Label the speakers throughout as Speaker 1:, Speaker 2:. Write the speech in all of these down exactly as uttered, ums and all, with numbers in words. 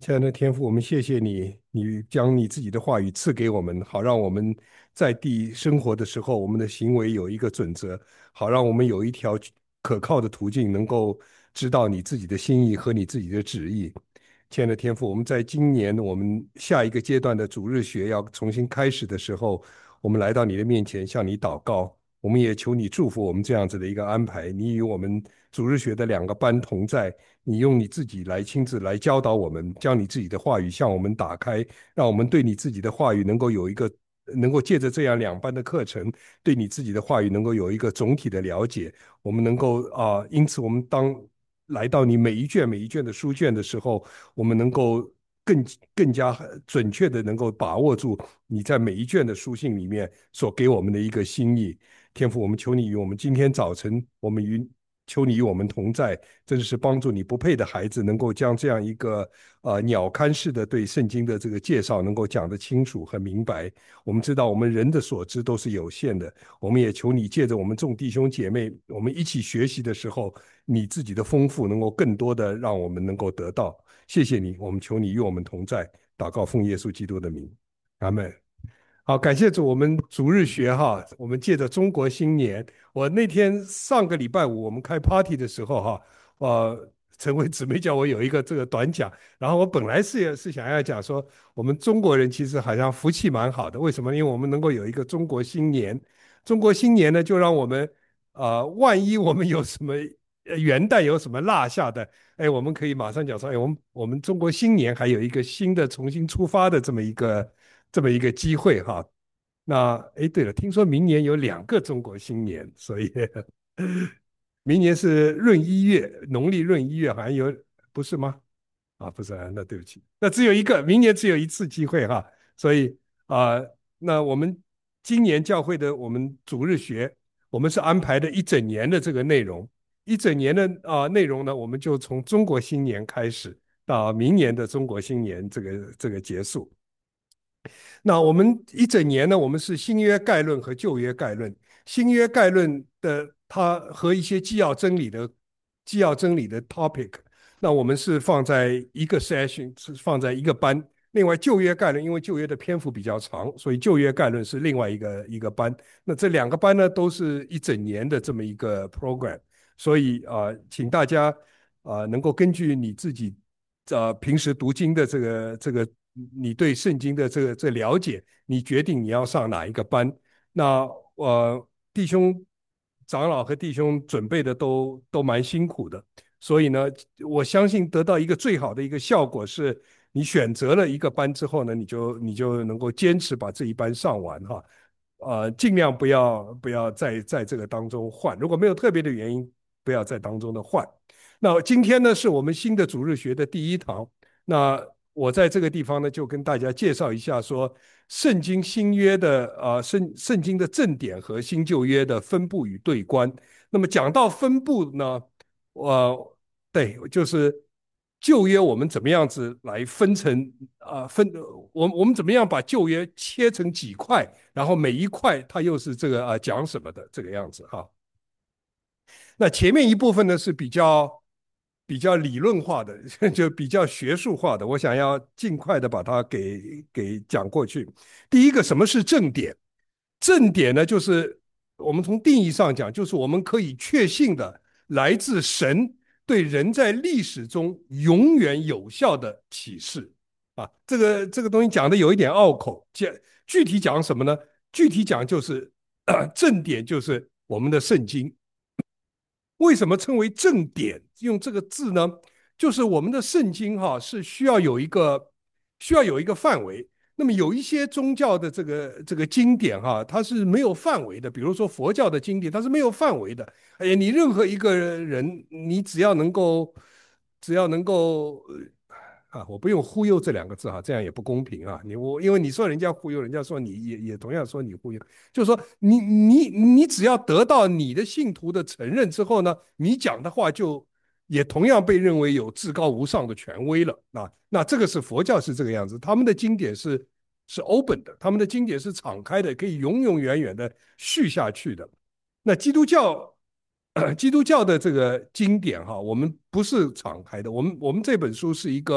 Speaker 1: 亲爱的天父，我们谢谢你，你将你自己的话语赐给我们，好让我们在地生活的时候，我们的行为有一个准则，好让我们有一条可靠的途径，能够知道你自己的心意和你自己的旨意。亲爱的天父，我们在今年我们下一个阶段的主日学要重新开始的时候，我们来到你的面前向你祷告，我们也求你祝福我们这样子的一个安排。你与我们主日学的两个班同在，你用你自己来亲自来教导我们，将你自己的话语向我们打开，让我们对你自己的话语能够有一个，能够借着这样两班的课程，对你自己的话语能够有一个总体的了解。我们能够啊、呃因此我们当来到你每一卷每一卷的书卷的时候，我们能够更更加准确的能够把握住你在每一卷的书信里面所给我们的一个心意。天父，我们求你与我们今天早晨，我们与求你与我们同在，真的是帮助你不配的孩子能够将这样一个呃鸟瞰式的对圣经的这个介绍能够讲得清楚和明白。我们知道我们人的所知都是有限的，我们也求你借着我们众弟兄姐妹，我们一起学习的时候，你自己的丰富能够更多的让我们能够得到。谢谢你，我们求你与我们同在，祷告奉耶稣基督的名，阿门。好，感谢主，我们主日学哈，我们借着中国新年，我那天上个礼拜五我们开 party 的时候哈，呃，陈慧姊妹叫我有一个这个短讲，然后我本来是是想要讲说，我们中国人其实好像福气蛮好的，为什么？因为我们能够有一个中国新年，中国新年呢，就让我们呃，万一我们有什么呃元旦有什么落下的，哎，我们可以马上讲说，哎，我们我们中国新年还有一个新的重新出发的这么一个这么一个机会哈。那哎，对了，听说明年有两个中国新年，所以明年是闰一月，农历闰一月，好像有，不是吗？啊，不是啊，那对不起，那只有一个，明年只有一次机会哈。所以啊、呃那我们今年教会的我们主日学，我们是安排的一整年的这个内容，一整年的啊、呃内容呢，我们就从中国新年开始到明年的中国新年这个这个结束。那我们一整年呢，我们是新约概论和旧约概论。新约概论的它和一些纪要真理的纪要真理的 topic，那我们是放在一个 session，是放在一个班。另外旧约概论，因为旧约的篇幅比较长，所以旧约概论是另外一个一个班。那这两个班呢，都是一整年的这么一个 program。所以啊、呃请大家啊、呃能够根据你自己呃平时读经的这个这个你对圣经的这个这了解，你决定你要上哪一个班。那呃弟兄长老和弟兄准备的都都蛮辛苦的，所以呢，我相信得到一个最好的一个效果是，你选择了一个班之后呢，你就你就能够坚持把这一班上完哈。呃，尽量不要不要在在这个当中换，如果没有特别的原因，不要在当中的换。那今天呢，是我们新的主日学的第一堂。那我在这个地方呢，就跟大家介绍一下说，圣经新约的啊、呃圣圣经的正典和新旧约的分布与对观。那么讲到分布呢，呃，对，就是旧约我们怎么样子来分成啊、呃分，我我们怎么样把旧约切成几块，然后每一块它又是这个啊、呃讲什么的这个样子哈。那前面一部分呢是比较比较理论化的，就比较学术化的，我想要尽快的把它给给讲过去。第一个，什么是正典？正典呢，就是我们从定义上讲，就是我们可以确信的来自神对人在历史中永远有效的启示啊。这个这个东西讲的有一点拗口，讲具体讲什么呢？具体讲就是，呃正典就是我们的圣经。为什么称为正典？用这个字呢？就是我们的圣经哈是需要有一个需要有一个范围。那么有一些宗教的这个这个经典哈，它是没有范围的。比如说佛教的经典，它是没有范围的。哎呀，你任何一个人，你只要能够只要能够啊，我不用忽悠这两个字哈，这样也不公平啊。你我因为你说人家忽悠，人家说你也也同样说你忽悠，就是说你你你只要得到你的信徒的承认之后呢，你讲的话就也同样被认为有至高无上的权威了。那那这个是佛教是这个样子，他们的经典是是 open 的，他们的经典是敞开的，可以永永远远的续下去的。那基督教基督教的这个经典哈，我们不是敞开的，我们我们这本书是一个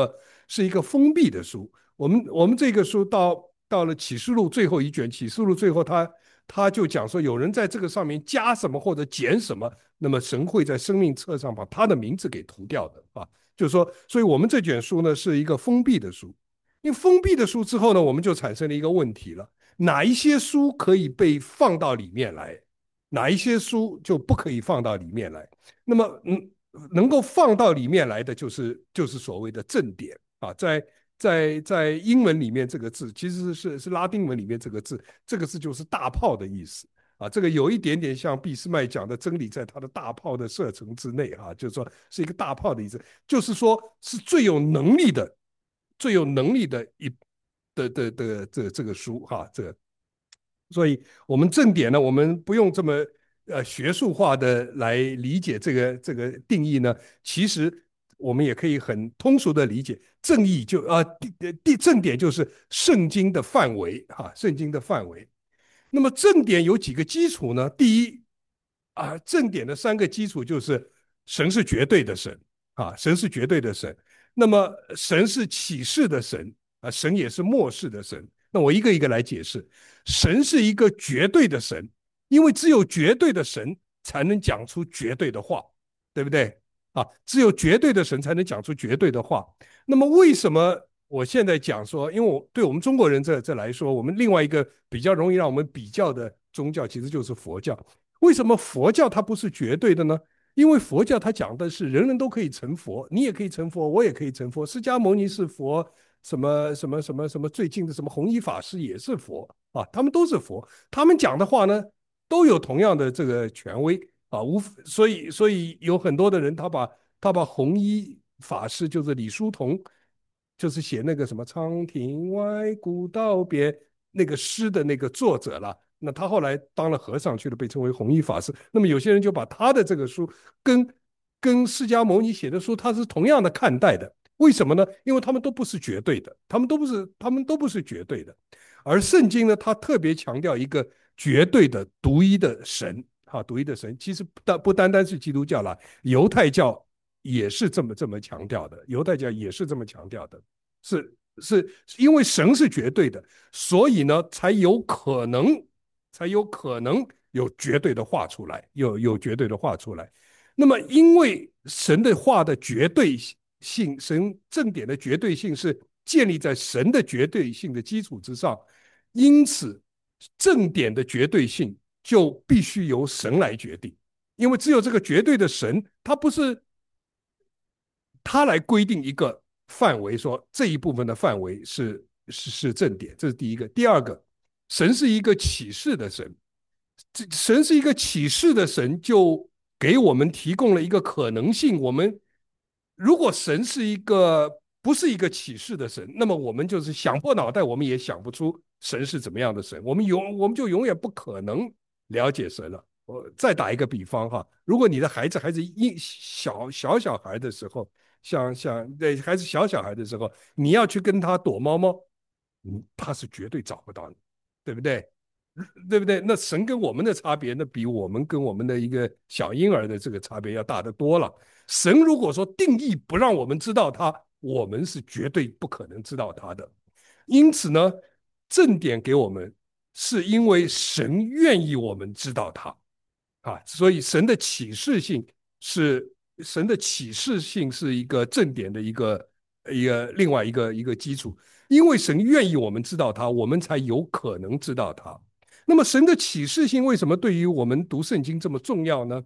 Speaker 1: 是一个封闭的书。我们我们这个书到到了启示录最后一卷，启示录最后他他就讲说，有人在这个上面加什么或者减什么，那么神会在生命册上把他的名字给涂掉的啊。就是说，所以我们这卷书呢是一个封闭的书。因为封闭的书之后呢，我们就产生了一个问题了：哪一些书可以被放到里面来，哪一些书就不可以放到里面来。那么，嗯，能够放到里面来的就是就是所谓的正典啊，在在在英文里面这个字其实是是拉丁文里面这个字，这个字就是大炮的意思啊，这个有一点点像俾斯麦讲的真理在他的大炮的射程之内啊，就是说是一个大炮的意思，就是说是最有能力的、最有能力的一的的的这这个书哈、啊，这个，所以我们正典呢，我们不用这么呃学术化的来理解这个这个定义呢，其实我们也可以很通俗的理解，正义就啊、呃、第正典就是圣经的范围哈、啊，圣经的范围。那么正典有几个基础呢？第一啊，正典的三个基础就是神是绝对的神啊，神是绝对的神。那么神是启示的神啊，神也是末世的神。那我一个一个来解释，神是一个绝对的神，因为只有绝对的神才能讲出绝对的话，对不对？啊，只有绝对的神才能讲出绝对的话。那么为什么我现在讲说，因为我对我们中国人这这来说，我们另外一个比较容易让我们比较的宗教其实就是佛教。为什么佛教它不是绝对的呢？因为佛教它讲的是人人都可以成佛，你也可以成佛，我也可以成佛。释迦牟尼是佛，什么什么什么什么最近的什么弘一法师也是佛啊，他们都是佛，他们讲的话呢都有同样的这个权威啊，无所以所以有很多的人他把他把弘一法师就是李叔同，就是写那个什么“长亭外，古道边”那个诗的那个作者了。那他后来当了和尚去了，被称为弘一法师。那么有些人就把他的这个书跟跟释迦牟尼写的书，他是同样的看待的。为什么呢？因为他们都不是绝对的，他们都不是，他们都不是绝对的。而圣经呢，它特别强调一个绝对的、独一的神，哈，独一的神。其实不单不单单是基督教了，犹太教也是这么这么强调的，犹太教也是这么强调的，是是因为神是绝对的，所以呢，才有可能才有可能有绝对的画出来，有有绝对的画出来。那么，因为神的话的绝对性，神正典的绝对性是建立在神的绝对性的基础之上，因此正典的绝对性就必须由神来决定，因为只有这个绝对的神，他不是他来规定一个范围，说这一部分的范围是是是正典，这是第一个。第二个，神是一个启示的神，神是一个启示的神，就给我们提供了一个可能性。我们如果神是一个不是一个启示的神，那么我们就是想破脑袋，我们也想不出神是怎么样的神，我们永我们就永远不可能了解神了。我再打一个比方哈，如果你的孩子还是一小小小孩的时候，像像对孩子小小孩的时候，你要去跟他躲猫猫，嗯，他是绝对找不到你，对不对？对不对？那神跟我们的差别，那比我们跟我们的一个小婴儿的这个差别要大得多了。神如果说定义不让我们知道他，我们是绝对不可能知道他的。因此呢，正典给我们，是因为神愿意我们知道他啊，所以神的启示性是神的启示性是一个正典的一个一个另外一个一个基础，因为神愿意我们知道他，我们才有可能知道他。那么神的启示性为什么对于我们读圣经这么重要呢？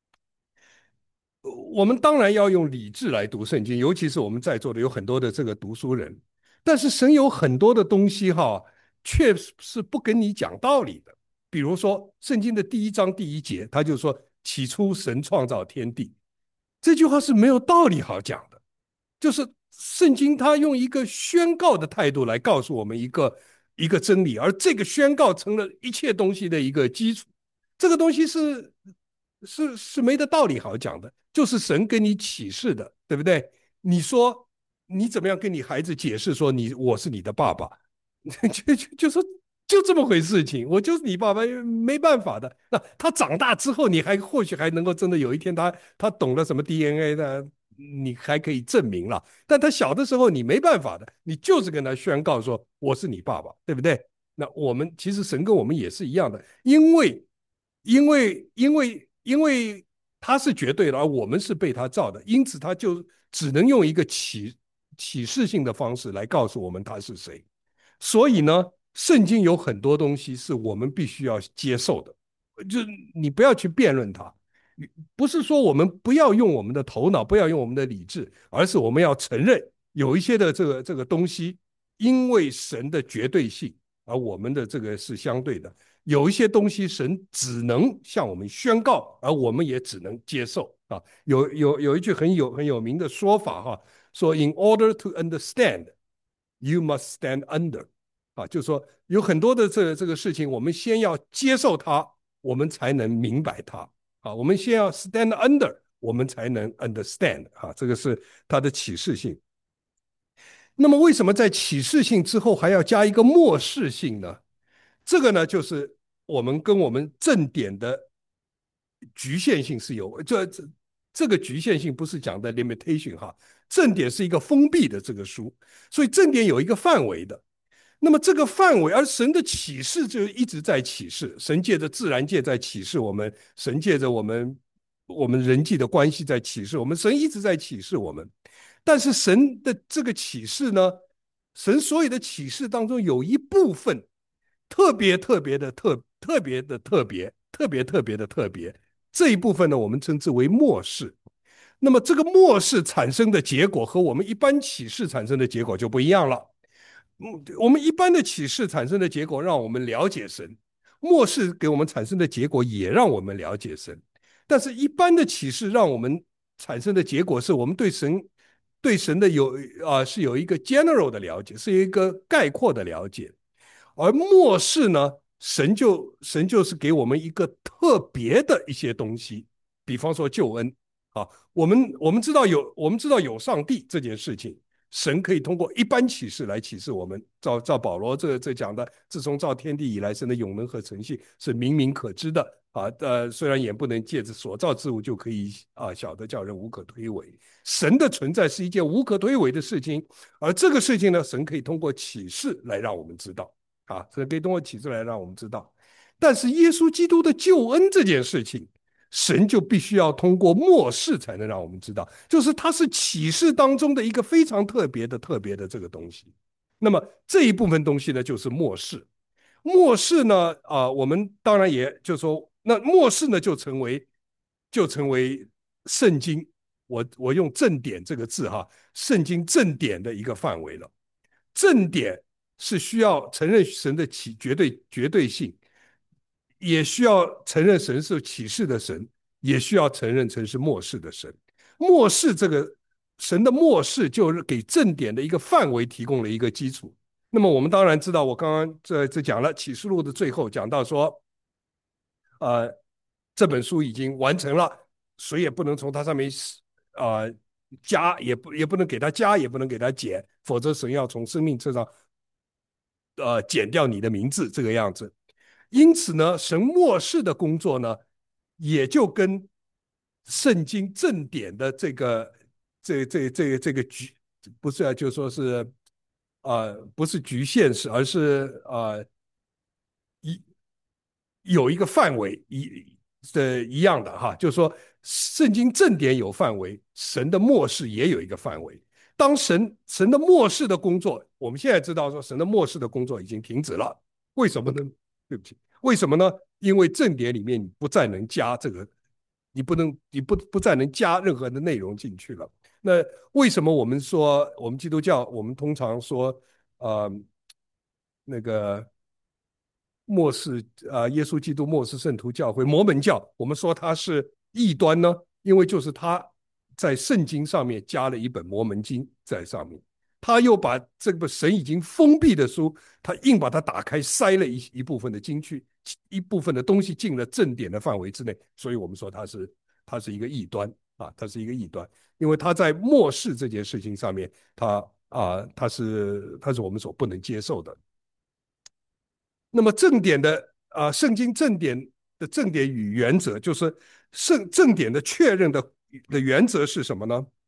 Speaker 1: 我们当然要用理智来读圣经，尤其是我们在座的有很多的这个读书人，但是神有很多的东西哈，却是不跟你讲道理的。比如说圣经的第一章第一节，他就说起初神创造天地，这句话是没有道理好讲的，就是圣经它用一个宣告的态度来告诉我们一个一个真理，而这个宣告成了一切东西的一个基础。这个东西是是是没得道理好讲的，就是神跟你启示的，对不对？你说你怎么样跟你孩子解释说你我是你的爸爸，就就就说就这么回事情，我就是你爸爸，没办法的。那他长大之后，你还或许还能够真的有一天他他懂了什么 D N A 的， 你还可以证明了。但他小的时候你没办法的，你就是跟他宣告说我是你爸爸，对不对？那我们其实神跟我们也是一样的，因为因为因为因为他是绝对的，而我们是被他造的，因此他就只能用一个启启示性的方式来告诉我们他是谁。所以呢，圣经有很多东西是我们必须要接受的，就你不要去辩论它，不是说我们不要用我们的头脑，不要用我们的理智，而是我们要承认有一些的这个这个东西，因为神的绝对性，而我们的这个是相对的。有一些东西神只能向我们宣告，而我们也只能接受啊。有有有一句很有很有名的说法哈，说 "In order to understand, you must stand under"，啊，就是说有很多的这这个事情，我们先要接受它，我们才能明白它。啊，我们先要 stand under，我们才能 understand。啊，这个是它的启示性。那么为什么在启示性之后还要加一个末世性呢？这个呢，就是我们跟我们正典的局限性是有这这这个局限性不是讲的 limitation 哈，正典是一个封闭的这个书，所以正典有一个范围的。那么这个范围，而神的启示就一直在启示，神借着自然界在启示我们，神借着我们我们人际的关系在启示我们，神一直在启示我们。但是神的这个启示呢，神所有的启示当中有一部分特别特别的特特别的特别特别特别的特别，这一部分呢，我们称之为末世。那么这个末世产生的结果和我们一般启示产生的结果就不一样了。嗯，我们一般的启示产生的结果让我们了解神，末世给我们产生的结果也让我们了解神。但是，一般的启示让我们产生的结果是我们对神对神的有啊、呃、是有一个 general 的了解，是一个概括的了解。而末世呢，神就神就是给我们一个特别的一些东西，比方说救恩啊，我们我们知道有我们知道有上帝这件事情，神可以通过一般启示来启示我们。照照保罗这这讲的，自从造天地以来，神的永能和诚信是明明可知的啊。呃，虽然眼不能借着所造之物就可以啊晓得，叫人无可推诿。神的存在是一件无可推诿的事情，而这个事情呢，神可以通过启示来让我们知道。啊，这可以通过启示来让我们知道。但是耶稣基督的救恩这件事情，神就必须要通过末世才能让我们知道，就是它是启示当中的一个非常特别的、特别的这个东西。那么这一部分东西呢，就是末世。末世呢，啊、呃我们当然也就说，那末世呢，就成为就成为圣经，我我用正典这个字哈，圣经正典的一个范围了。正典是需要承认神的启绝对绝对性，也需要承认神是启示的神，也需要承认神是末世的神。末世这个神的末世，就是给正典的一个范围提供了一个基础。那么我们当然知道，我刚刚这这讲了启示录的最后讲到说，呃，这本书已经完成了，谁也不能从它上面呃加，也不也不能给它加，也不能给它减，否则神要从生命册上呃减掉你的名字这个样子。因此呢，神末世的工作呢，也就跟圣经正典的这个这这这这个局不是啊，就说是呃不是局限式，而是呃一有一个范围一的一样的哈，就是说圣经正典有范围，神的末世也有一个范围。当神神的末世的工作，我们现在知道说神的末世的工作已经停止了，为什么呢？对不起，为什么呢？因为正典里面你不再能加这个，你不能你不不再能加任何的内容进去了。那为什么我们说我们基督教，我们通常说呃那个末世啊、呃耶稣基督末世圣徒教会摩门教，我们说它是异端呢？因为就是他在圣经上面加了一本摩门经在上面，他又把这个神已经封闭的书，他硬把它打开，塞了一一部分的经去，一部分的东西进了正典的范围之内，所以我们说它是它是一个异端啊，它是一个异端，因为他在末世这件事情上面，他啊，他是他是我们所不能接受的。那么正典的啊、呃圣经正典的正典与原则，就是圣正典的确认的的原则是什么呢？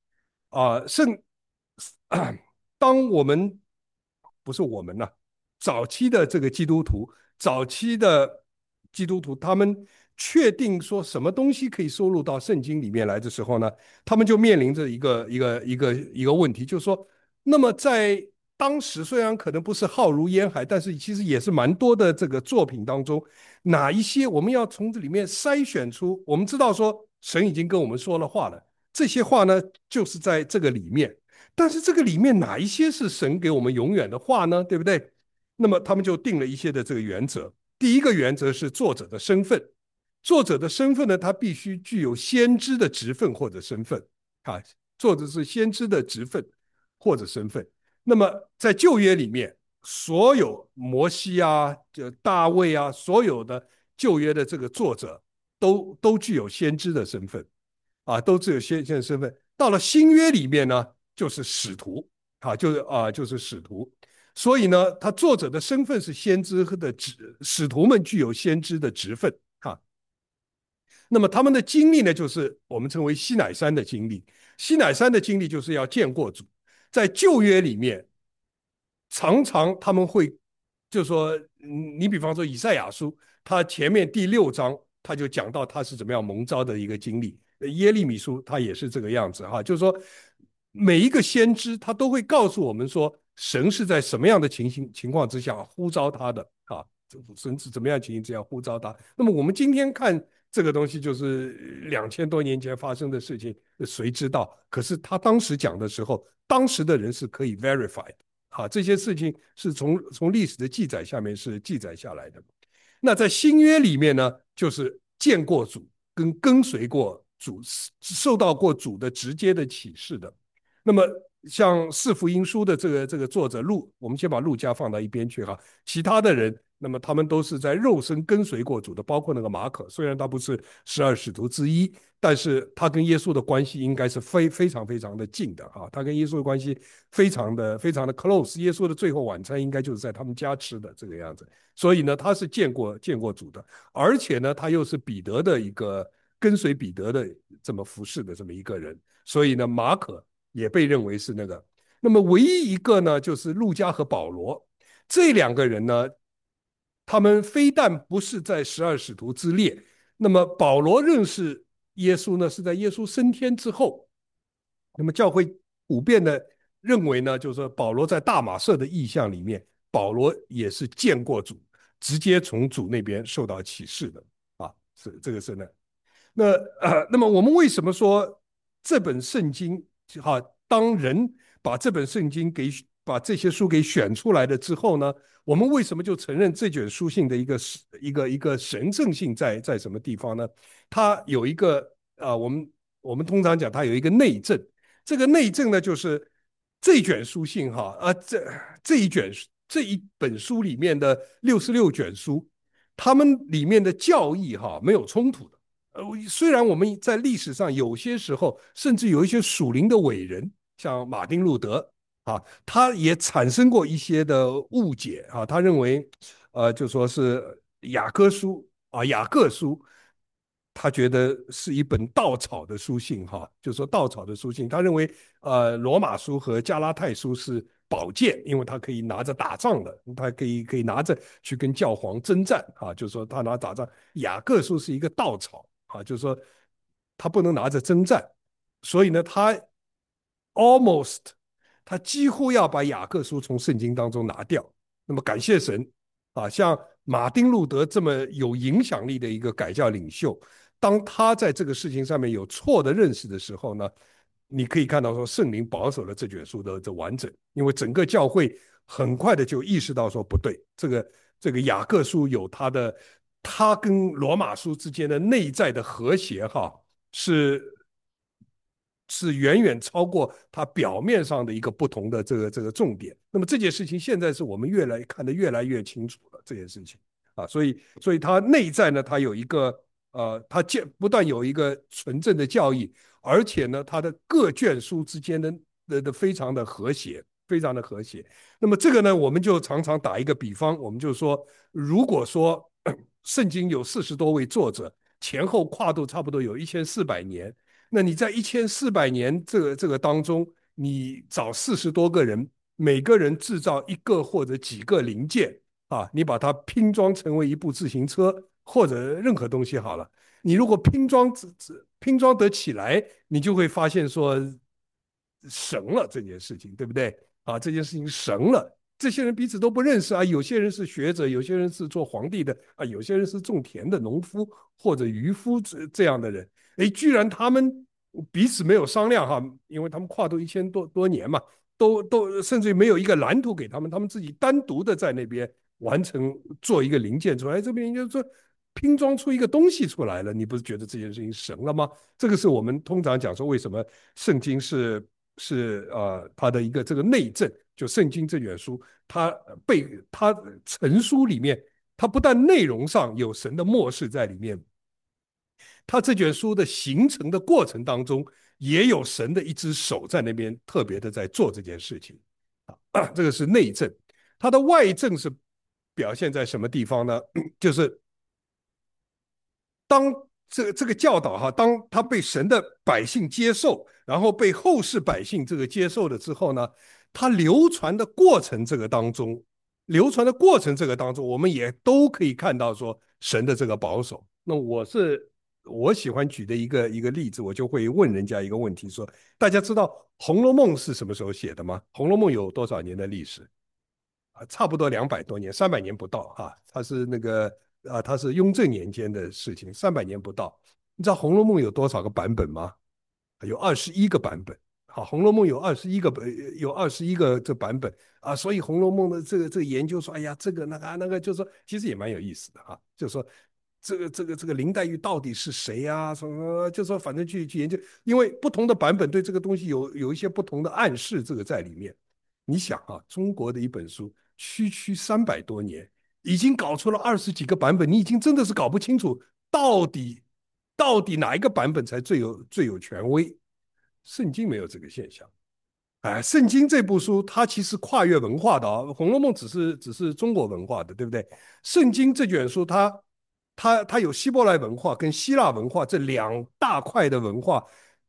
Speaker 1: 啊，圣，当我们不是我们呐、早期的这个基督徒，早期的基督徒，他们确定说什么东西可以收录到圣经里面来的时候呢，他们就面临着一个一个一个一个问题，就是说，那么在当时虽然可能不是浩如烟海，但是其实也是蛮多的这个作品当中，哪一些我们要从这里面筛选出，我们知道说神已经跟我们说了话了。这些话呢，就是在这个里面。但是这个里面哪一些是神给我们永远的话呢？对不对？那么他们就定了一些的这个原则。第一个原则是作者的身份，作者的身份呢，他必须具有先知的职分或者身份啊，作者是先知的职分或者身份。那么在旧约里面，所有摩西啊、就大卫啊，所有的旧约的这个作者都都具有先知的身份。啊，都只有先见身份。到了新约里面呢，就是使徒啊，就是啊，就是使徒。所以呢，他作者的身份是先知的职，使徒们具有先知的职分啊。那么他们的经历呢，就是我们称为西乃山的经历。西乃山的经历就是要见过主。在旧约里面，常常他们会就说，你比方说以赛亚书，他前面第六章他就讲到他是怎么样蒙召的一个经历。耶利米书他也是这个样子哈，就是说每一个先知他都会告诉我们说，神是在什么样的情形情况之下呼召他的啊，神是怎么样情形之下呼召他。那么我们今天看这个东西，就是两千多年前发生的事情，谁知道？可是他当时讲的时候，当时的人是可以 verify 的。啊，这些事情是从从历史的记载下面是记载下来的。那在新约里面呢，就是见过主跟跟随过主，受到过主的直接的启示的。那么像四福音书的这个这个作者路，我们先把路加放到一边去哈，其他的人，那么他们都是在肉身跟随过主的，包括那个马可，虽然他不是十二使徒之一，但是他跟耶稣的关系应该是非非常非常的近的啊，他跟耶稣的关系非常的非常的 close，耶稣的最后晚餐应该就是在他们家吃的这个样子，所以呢，他是见过见过主的，而且呢，他又是彼得的一个跟随彼得的这么服侍的这么一个人，所以呢，马可也被认为是那个。那么唯一一个呢，就是路加和保罗这两个人呢，他们非但不是在十二使徒之列，那么保罗认识耶稣呢，是在耶稣升天之后。那么教会普遍的认为呢，就是说保罗在大马色的意象里面，保罗也是见过主，直接从主那边受到启示的啊，是这个是呢。那呃，那么我们为什么说这本圣经哈，当人把这本圣经给把这些书给选出来了之后呢，我们为什么就承认这卷书信的一个一个一个神圣性在在什么地方呢？它有一个啊、呃，我们我们通常讲它有一个内证，这个内证呢就是这卷书信哈啊、呃，这这一卷这一本书里面的六十六卷书，他们里面的教义哈没有冲突的。呃，虽然我们在历史上有些时候，甚至有一些属灵的伟人，像马丁路德啊，他也产生过一些的误解啊，他认为，呃，就说是雅各书啊，雅各书，他觉得是一本稻草的书信哈，就说稻草的书信，他认为，呃，罗马书和加拉太书是宝剑，因为他可以拿着打仗的，他可以可以拿着去跟教皇征战啊，就说他拿打仗。雅各书是一个稻草。啊，就是说他不能拿着征战，所以呢，他 almost 他几乎要把雅各书从圣经当中拿掉。那么感谢神啊，像马丁路德这么有影响力的一个改教领袖，当他在这个事情上面有错的认识的时候呢，你可以看到说圣灵保守了这卷书的这完整，因为整个教会很快的就意识到说不对，这个这个雅各书有它的，它跟罗马书之间的内在的和谐哈是是远远超过它表面上的一个不同的这个这个重点。那么这件事情现在是我们越来看得越来越清楚了，这件事情啊，所以所以它内在呢，它有一个呃，它建不但有一个纯正的教义，而且呢，它的各卷书之间的的的非常的和谐，非常的和谐。那么这个呢，我们就常常打一个比方，我们就说，如果说圣经有四十多位作者，前后跨度差不多有一千四百年。 那你在一千四百年这个这个当中，你找四十多个人，每个人制造一个或者几个零件啊，你把它拼装成为一部自行车或者任何东西好了。你如果拼装拼装得起来，你就会发现说神了这件事情，对不对？啊，这件事情神了。这些人彼此都不认识啊，有些人是学者，有些人是做皇帝的啊，有些人是种田的农夫或者渔夫这这样的人。哎，居然他们彼此没有商量哈，因为他们跨度一千多多年嘛，都都甚至没有一个蓝图给他们，他们自己单独的在那边完成做一个零件出来，这边就是说拼装出一个东西出来了，你不是觉得这件事情神了吗？这个是我们通常讲说为什么圣经是是呃它的一个这个内证，就圣经这卷书，它被它成书里面，它不但内容上有神的漠视在里面，它这卷书的形成的过程当中，也有神的一只手在那边特别的在做这件事情啊，这个是内证。它的外证是表现在什么地方呢？就是当这个这个教导哈，当他被神的百姓接受，然后被后世百姓这个接受了之后呢，他流传的过程这个当中，流传的过程这个当中，我们也都可以看到说神的这个保守。那我是我喜欢举的一个一个例子，我就会问人家一个问题说：大家知道《红楼梦》是什么时候写的吗？《红楼梦》有多少年的历史？啊，差不多两百多年，三百年不到哈。它是那个啊，它是雍正年间的事情，三百年不到。你知道《红楼梦》有多少个版本吗？有二十一个版本。好，《红楼梦》有二十一个有二十一个这版本啊，所以《红楼梦》的这个这个研究说，哎呀，这个那个那个，就是说其实也蛮有意思的哈，就是说这个这个这个林黛玉到底是谁啊？什么？就说反正去去研究，因为不同的版本对这个东西有有一些不同的暗示，这个在里面。你想啊，中国的一本书，区区三百多年，已经搞出了二十几个版本，你已经真的是搞不清楚到底到底哪一个版本才最有最有权威。圣经没有这个现象。哎，圣经这部书它其实跨越文化的啊，《红楼梦》只是只是中国文化的，对不对？圣经这卷书它它它有希伯来文化跟希腊文化这两大块的文化，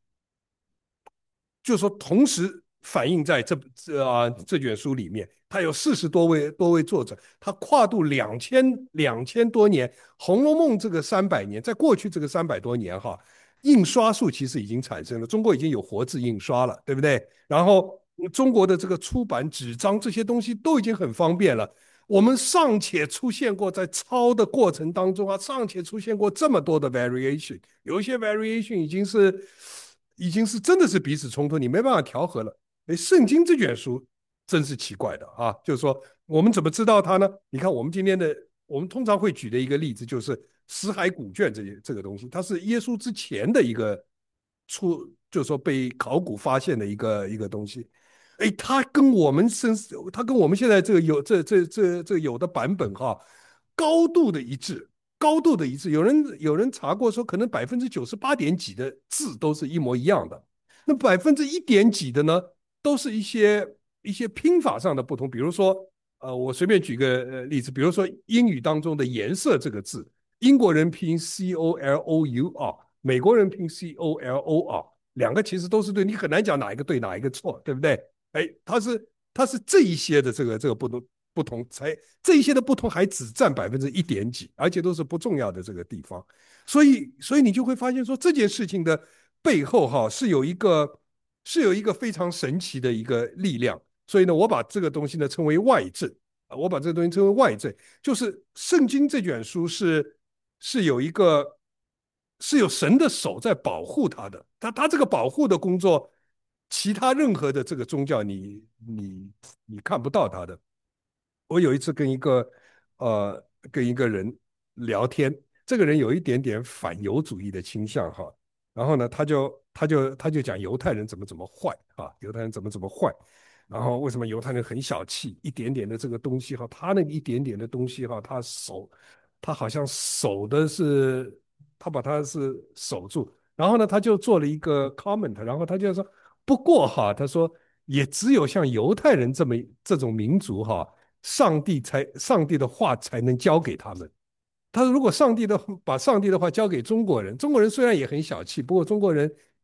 Speaker 1: 就是说同时反映在这这啊这卷书里面，它有四十多位多位作者，它跨度两千两千多年，《红楼梦》这个三百年，在过去这个三百多年哈，印刷术其实已经产生了，中国已经有活字印刷了，对不对？然后中国的这个出版纸张这些东西都已经很方便了。我们尚且出现过在抄的过程当中啊，尚且出现过这么多的 variation，有一些 variation 已经是已经是真的是彼此冲突，你没办法调和了。哎，圣经这卷书真是奇怪的啊！就是说，我们怎么知道它呢？你看，我们今天的我们通常会举的一个例子就是死海古卷这这个东西，它是耶稣之前的一个出，就是说被考古发现的一个一个东西。哎，它跟我们身，它跟我们现在这个有这这这这有的版本哈，高度的一致，高度的一致。有人有人查过说，可能百分之九十八点几的字都是一模一样的，那百分之一点几的呢，都是一些一些拼法上的不同。比如说，呃，我随便举个呃例子，比如说英语当中的颜色这个字，英国人拼 C O L O U R，美国人拼 C O L O R，两个其实都是对，你很难讲哪一个对哪一个错，对不对？哎，它是它是这一些的这个这个不同不同才这一些的不同还只占百分之一点几，而且都是不重要的这个地方，所以所以你就会发现说这件事情的背后哈是有一个是有一个非常神奇的一个力量，所以呢，我把这个东西呢称为外证，我把这个东西称为外证，就是圣经这卷书是是有一个是有神的手在保护他的，他他这个保护的工作。其他任何的这个宗教你，你你看不到他的。我有一次跟一个呃跟一个人聊天，这个人有一点点反犹主义的倾向哈，然后呢，他就他就他就讲犹太人怎么怎么坏啊，犹太人怎么怎么坏，然后为什么犹太人很小气，一点点的这个东西哈，他那一点点的东西哈，他守，他好像守的是，他把他是守住，然后呢，他就做了一个 comment，然后他就说，不过哈，他说也只有像犹太人这么这种民族哈。上帝才上帝的话才能交给他们。他说，如果上帝的把上帝的话交给中国人，中国人虽然也很小气，不过中国人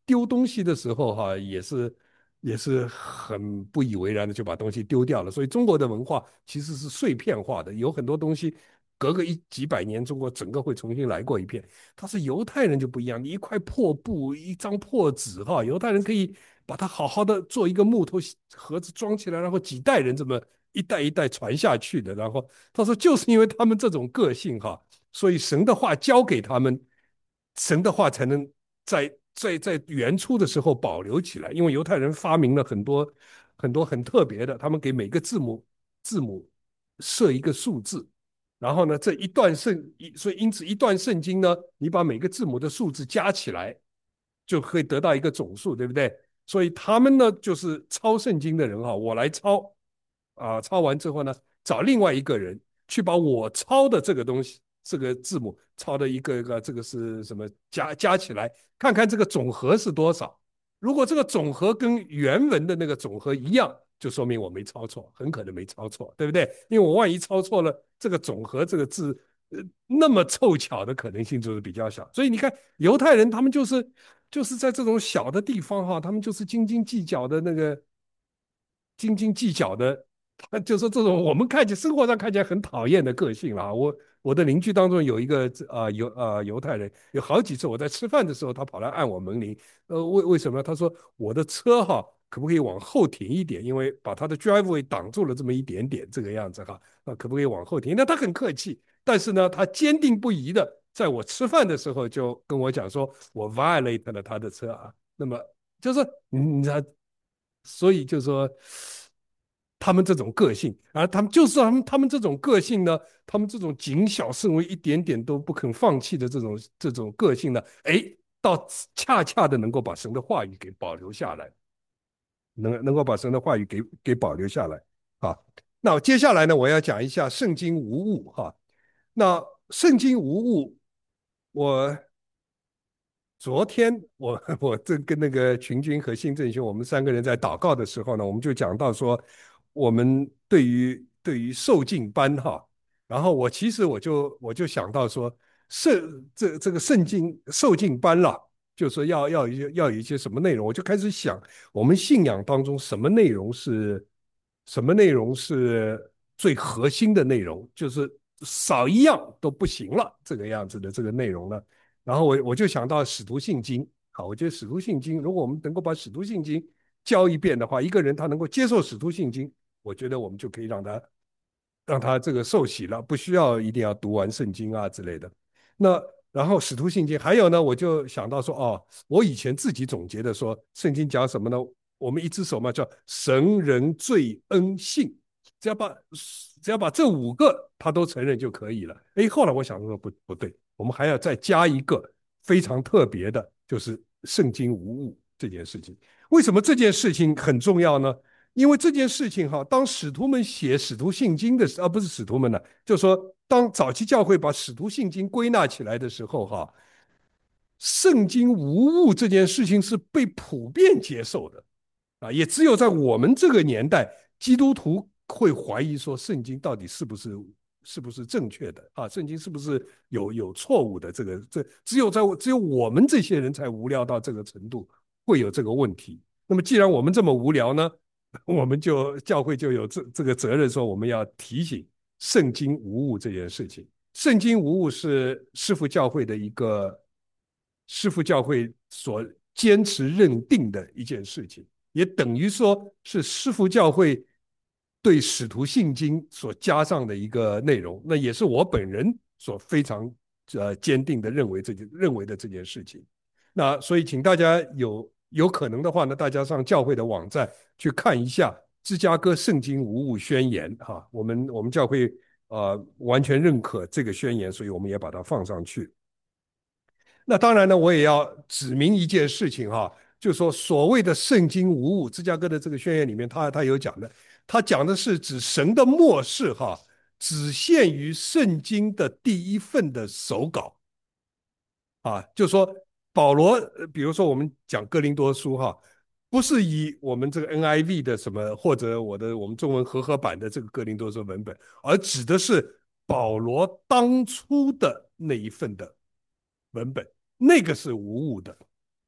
Speaker 1: 丢东西的时候哈，也是也是很不以为然的就把东西丢掉了。所以中国的文化其实是碎片化的，有很多东西隔个一几百年，中国整个会重新来过一遍。但是犹太人就不一样，你一块破布、一张破纸哈，犹太人可以把它好好的做一个木头盒子装起来，然后几代人这么一代一代传下去的。然后他说，就是因为他们这种个性哈，所以神的话教给他们，神的话才能在在在原初的时候保留起来。因为犹太人发明了很多很多很特别的，他们给每个字母字母设一个数字，然后呢，这一段圣，所以因此一段圣经呢，你把每个字母的数字加起来，就可以得到一个总数，对不对？所以他们呢，就是抄圣经的人哈，我来抄，啊，抄完之后呢，找另外一个人去把我抄的这个东西，这个字母抄的一个一个，这个是什么加加起来，看看这个总和是多少。如果这个总和跟原文的那个总和一样，就说明我没抄错，很可能没抄错，对不对？因为我万一抄错了，这个总和这个字，呃，那么凑巧的可能性就是比较小。所以你看，犹太人他们就是就是在这种小的地方哈，他们就是斤斤计较的那个斤斤计较的，就是这种我们看起生活上看起来很讨厌的个性了。我我的邻居当中有一个啊、呃、犹啊、呃、犹太人，有好几次我在吃饭的时候，他跑来按我门铃，呃，为为什么？他说我的车哈可不可以往后停一点？因为把他的 driveway 挡住了这么一点点这个样子哈，那可不可以往后停？那他很客气，但是呢，他坚定不移的在我吃饭的时候就跟我讲说，我 violate 了他的车啊。那么就是你知道，所以就说他们这种个性，而他们就是他们他们这种个性呢，他们这种谨小慎微，一点点都不肯放弃的这种这种个性呢，哎，到恰恰的能够把神的话语给保留下来，能能够把神的话语给给保留下来啊。那接下来呢，我要讲一下圣经无误哈。那圣经无误，我昨天我我这跟那个群军和新正兄，我们三个人在祷告的时候呢，我们就讲到说，我们对于对于受敬班哈，然后我其实我就我就想到说，圣这这个圣经受敬班啦，就说要要要有一些什么内容，我就开始想，我们信仰当中什么内容是什么内容是最核心的内容，就是少一样都不行了，这个样子的这个内容呢。然后我我就想到《使徒信经》，好，我觉得《使徒信经》，如果我们能够把《使徒信经》教一遍的话，一个人他能够接受《使徒信经》，我觉得我们就可以让他让他这个受洗了，不需要一定要读完圣经啊之类的。那然后《使徒信经》还有呢，我就想到说，哦，我以前自己总结的说，圣经讲什么呢？我们一只手嘛，叫神人罪恩信，只要把只要把这五个他都承认就可以了。哎，后来我想说不不对，我们还要再加一个非常特别的，就是圣经无误这件事情。为什么这件事情很重要呢？因为这件事情哈，当使徒们写使徒信经的时候，啊，不是使徒们呢，就是说当早期教会把使徒信经归纳起来的时候哈，圣经无误这件事情是被普遍接受的。啊，也只有在我们这个年代，基督徒会怀疑说圣经到底是不是是不是正确的啊？圣经是不是有有错误的？这个这只有在只有我们这些人才无聊到这个程度，会有这个问题。那么既然我们这么无聊呢，我们就教会就有这这个责任，说我们要提醒圣经无误这件事情。圣经无误是师父教会的一个师父教会所坚持认定的一件事情。也等于说是师父教会对使徒信经所加上的一个内容，那也是我本人所非常呃坚定的认为这件认为的这件事情。那所以请大家有有可能的话呢，大家上教会的网站去看一下芝加哥圣经无误宣言哈，我们我们教会呃完全认可这个宣言，所以我们也把它放上去。那当然呢，我也要指明一件事情哈，就是说所谓的圣经无误，芝加哥的这个宣言里面他他有讲的，他讲的是指神的默示哈，只限于圣经的第一份的手稿啊，就是说保罗，呃比如说我们讲哥林多书哈，不是以我们这个 N I V 的什么或者我的我们中文和合版的这个哥林多书文本，而指的是保罗当初的那一份的文本，那个是无误的。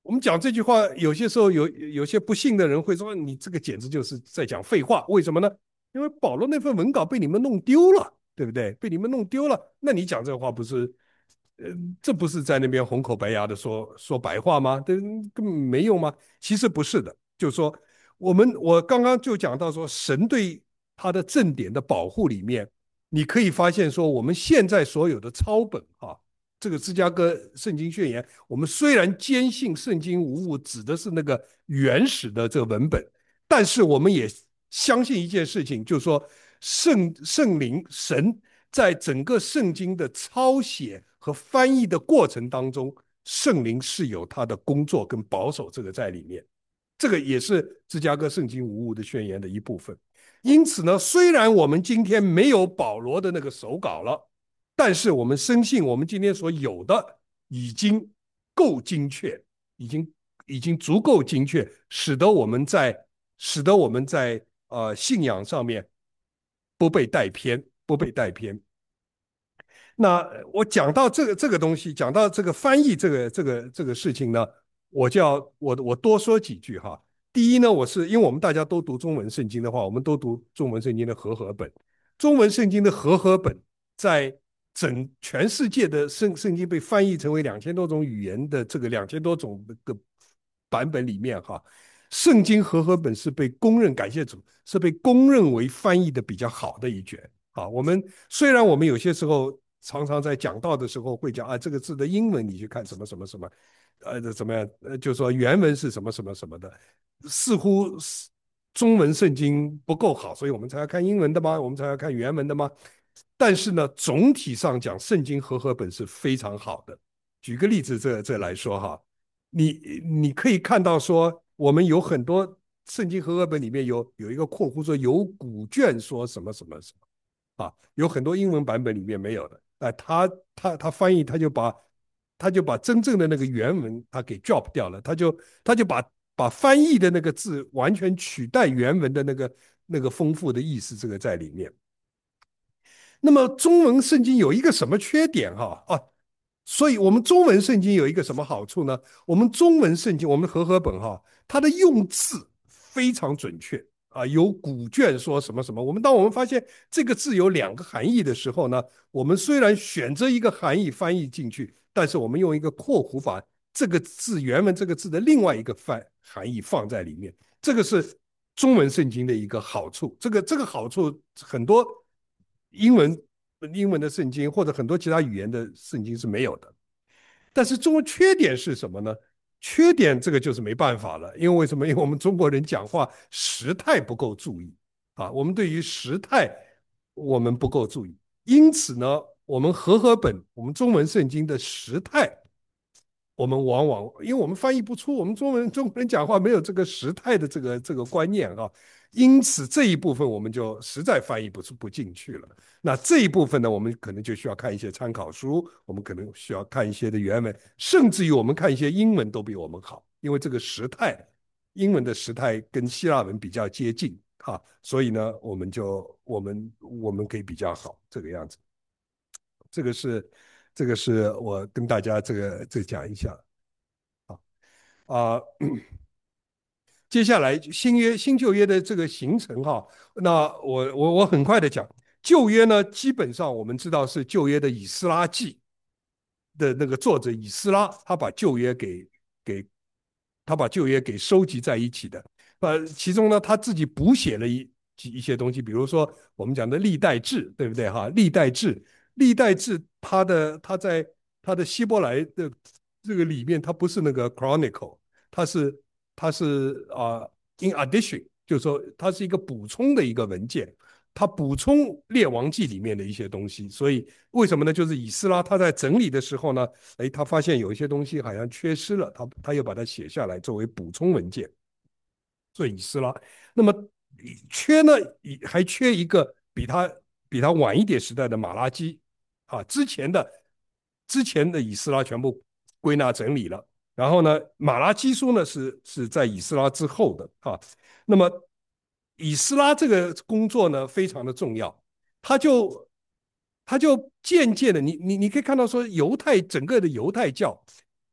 Speaker 1: 我们讲这句话，有些时候有有些不幸的人会说：“你这个简直就是在讲废话。”为什么呢？因为保罗那份文稿被你们弄丢了，对不对？被你们弄丢了，那你讲这话不是，呃，这不是在那边红口白牙的说说白话吗？对，根本没用吗？其实不是的，就是说，我们我刚刚就讲到说，神对他的正典的保护里面，你可以发现说，我们现在所有的抄本啊。这个芝加哥圣经宣言，我们虽然坚信圣经无误指的是那个原始的这个文本，但是我们也相信一件事情，就是说圣圣灵神在整个圣经的抄写和翻译的过程当中，圣灵是有他的工作跟保守这个在里面，这个也是芝加哥圣经无误的宣言的一部分。因此呢，虽然我们今天没有保罗的那个手稿了，但是我们深信我们今天所有的已经够精确，已经已经足够精确，使得我们在使得我们在呃信仰上面不被带偏，不被带偏。那我讲到这个这个东西，讲到这个翻译这个这个这个事情呢，我就要我我多说几句哈。第一呢，我是因为我们大家都读中文圣经的话，我们都读中文圣经的和合本。中文圣经的和合本在整全世界的圣圣经被翻译成为两千多种语言的这个两千多种的版本里面哈，圣经和合本是被公认，感谢主，是被公认为翻译的比较好的一卷。啊，我们虽然我们有些时候常常在讲道的时候会讲啊，这个字的英文你去看什么什么什么，呃，怎么样？呃，就说原文是什么什么什么的，似乎中文圣经不够好，所以我们才要看英文的吗？我们才要看原文的吗？但是呢，总体上讲，圣经和合本是非常好的。举个例子，这这来说哈，你你可以看到说，我们有很多圣经和合本里面有有一个括弧说有古卷说什么什么什么啊，有很多英文版本里面没有的，啊，他他他翻译他就把他就把真正的那个原文他给 drop 掉了，他就他就把把翻译的那个字完全取代原文的那个那个丰富的意思这个在里面。那么中文圣经有一个什么缺点哈啊？所以我们中文圣经有一个什么好处呢？我们中文圣经，我们的和合本哈，它的用字非常准确啊。有古卷说什么什么，我们当我们发现这个字有两个含义的时候呢，我们虽然选择一个含义翻译进去，但是我们用一个括弧把这个字原文这个字的另外一个翻含义放在里面，这个是中文圣经的一个好处。这个这个好处很多英文英文的圣经或者很多其他语言的圣经是没有的。但是中文缺点是什么呢？缺点这个就是没办法了，因为为什么？因为我们中国人讲话时态不够注意啊，我们对于时态我们不够注意，因此呢，我们和合本我们中文圣经的时态我们往往因为我们翻译不出，我们中文中国人讲话没有这个时态的这个这个观念啊，因此这一部分我们就实在翻译不出不进去了。那这一部分呢，我们可能就需要看一些参考书，我们可能需要看一些的原文，甚至于我们看一些英文都比我们好，因为这个时态，英文的时态跟希腊文比较接近哈，所以呢，我们就我们我们可以比较好这个样子。这个是这个是我跟大家这个这个讲一下啊啊、呃接下来新约新旧约的这个形成哈，那我我我很快的讲，旧约呢基本上我们知道是旧约的以斯拉记的那个作者以斯拉，他把旧约给给他把旧约给收集在一起的，呃，其中呢他自己补写了一一些东西，比如说我们讲的历代志，对不对哈？历代志，历代志，他的他在他的希伯来的这个里面，它不是那个 chronicle，它是它是啊、呃、in addition，就是说它是一个补充的一个文件，它补充列王记里面的一些东西，所以为什么呢？就是以斯拉他在整理的时候呢，哎，他发现有一些东西好像缺失了，他他又把它写下来作为补充文件。所以以斯拉，那么缺呢，还缺一个比他比他晚一点时代的马拉基啊，之前的之前的以斯拉全部归纳整理了，然后呢，马拉基书呢是是在以斯拉之后的啊，那么以斯拉这个工作呢非常的重要，他就他就渐渐的，你你你可以看到说，犹太整个的犹太教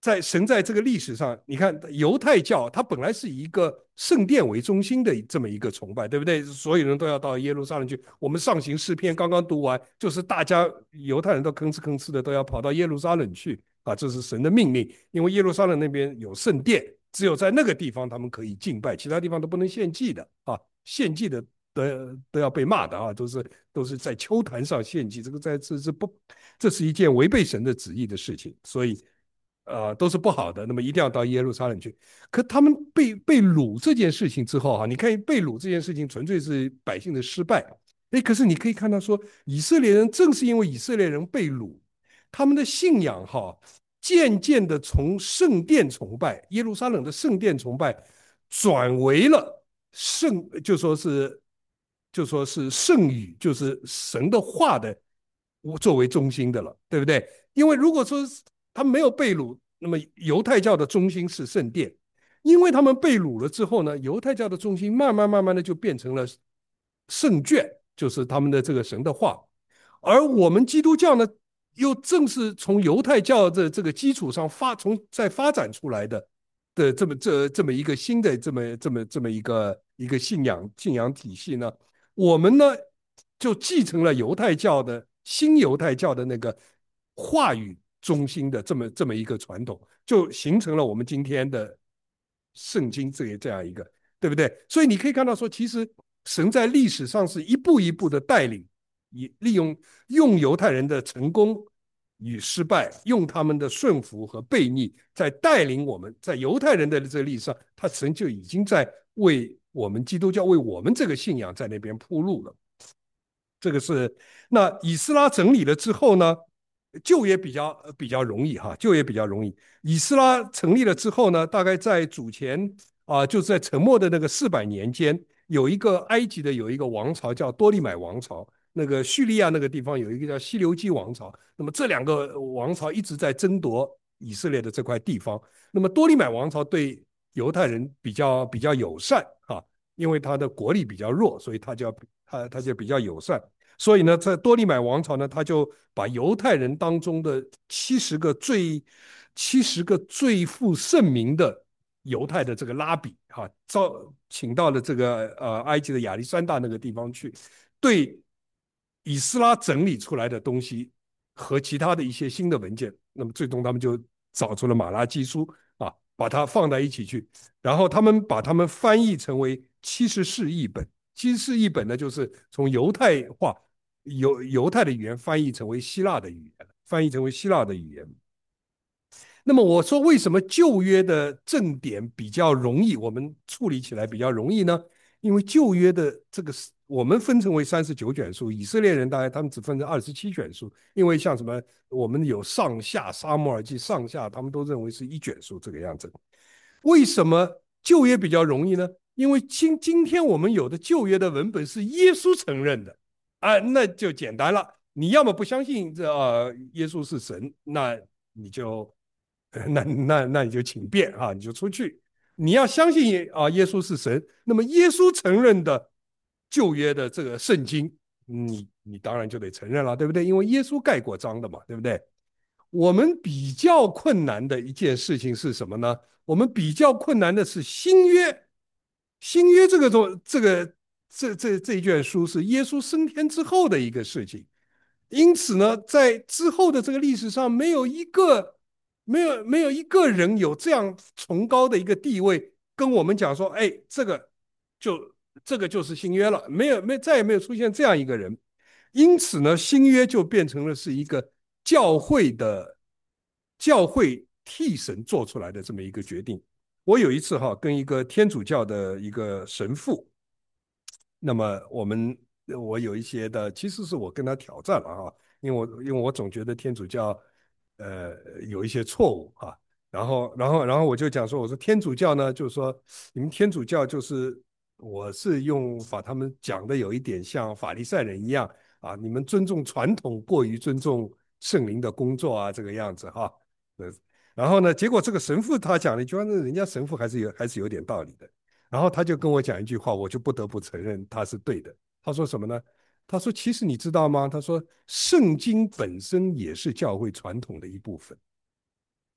Speaker 1: 在神在这个历史上，你看犹太教它本来是以一个圣殿为中心的这么一个崇拜，对不对？所有人都要到耶路撒冷去。我们上行诗篇刚刚读完，就是大家犹太人都吭哧吭哧的都要跑到耶路撒冷去啊，这是神的命令，因为耶路撒冷那边有圣殿，只有在那个地方他们可以敬拜，其他地方都不能献祭的啊，献祭的都都要被骂的啊，都是都是在丘坛上献祭，这个在这是不，这是一件违背神的旨意的事情，所以呃都是不好的。那么一定要到耶路撒冷去。可他们被被掳这件事情之后哈，你看被掳这件事情纯粹是百姓的失败。哎，可是你可以看到说，以色列人正是因为以色列人被掳，他们的信仰哈渐渐的从圣殿崇拜，耶路撒冷的圣殿崇拜，转为了圣，就说是就说是圣语，就是神的话的作为中心的了，对不对？因为如果说他们没有被掳，那么犹太教的中心是圣殿，因为他们被掳了之后呢，犹太教的中心慢慢慢慢的就变成了圣卷，就是他们的这个神的话。而我们基督教呢，又正是从犹太教的这个基础上发从再发展出来的的这么这这么一个新的这么这么这么一个一个信仰信仰体系呢，我们呢就继承了犹太教的新犹太教的那个话语中心的这么这么一个传统，就形成了我们今天的圣经这这样一个，对不对？所以你可以看到说，其实神在历史上是一步一步的带领，以利用用犹太人的成功与失败，用他们的顺服和悖逆，在带领我们，在犹太人的这个历史上，他神就已经在为我们基督教、为我们这个信仰在那边铺路了。这个是那以斯拉整理了之后呢，就业比较比较容易哈，就业比较容易。以斯拉成立了之后呢，大概在主前啊、呃，就是在沉默的那个四百年间，有一个埃及的有一个王朝叫多利买王朝，那个叙利亚那个地方有一个叫西流基王朝。那么这两个王朝一直在争夺以色列的这块地方。那么多利买王朝对犹太人比较比较友善啊，因为他的国力比较弱，所以他就他他就比较友善。所以呢，在多利买王朝呢，他就把犹太人当中的七十个最七十个最负盛名的犹太的这个拉比哈，招请到了这个呃埃及的亚历山大那个地方去，对以斯拉整理出来的东西和其他的一些新的文件，那么最终他们就找出了马拉基书啊，把它放在一起去，然后他们把它们翻译成为七十四译本。七十四译本呢，就是从犹太话犹犹太的语言翻译成为希腊的语言，翻译成为希腊的语言。那么我说为什么旧约的正典比较容易，我们处理起来比较容易呢？因为旧约的这个我们分成为三十九卷书，以色列人大概他们只分成二十七卷书，因为像什么我们有上下撒母耳记上下，他们都认为是一卷书这个样子。为什么旧约比较容易呢？因为今今天我们有的旧约的文本是耶稣承认的啊，那就简单了。你要么不相信这、呃、耶稣是神，那你就那那那你就请便啊，你就出去。你要相信啊，耶稣是神，那么耶稣承认的旧约的这个圣经，你你当然就得承认了，对不对？因为耶稣盖过章的嘛，对不对？我们比较困难的一件事情是什么呢？我们比较困难的是新约，新约这个东这个这这这一卷书是耶稣升天之后的一个事情，因此呢，在之后的这个历史上，没有一个没有没有一个人有这样崇高的一个地位，跟我们讲说，哎，这个就这个就是新约了，没有没再也没有出现这样一个人，因此呢，新约就变成了是一个教会的教会替神做出来的这么一个决定。我有一次哈，跟一个天主教的一个神父，那么我们我有一些的，其实是我跟他挑战了哈，因为我因为我总觉得天主教呃有一些错误哈，然后然后然后我就讲说，我说天主教呢，就是说你们天主教就是我是用把他们讲的有一点像法利赛人一样啊，你们尊重传统过于尊重圣灵的工作啊，这个样子哈。然后呢，结果这个神父他讲了一句话，那人家神父还是有还是有点道理的。然后他就跟我讲一句话，我就不得不承认他是对的。他说什么呢？他说：“其实你知道吗？他说圣经本身也是教会传统的一部分。”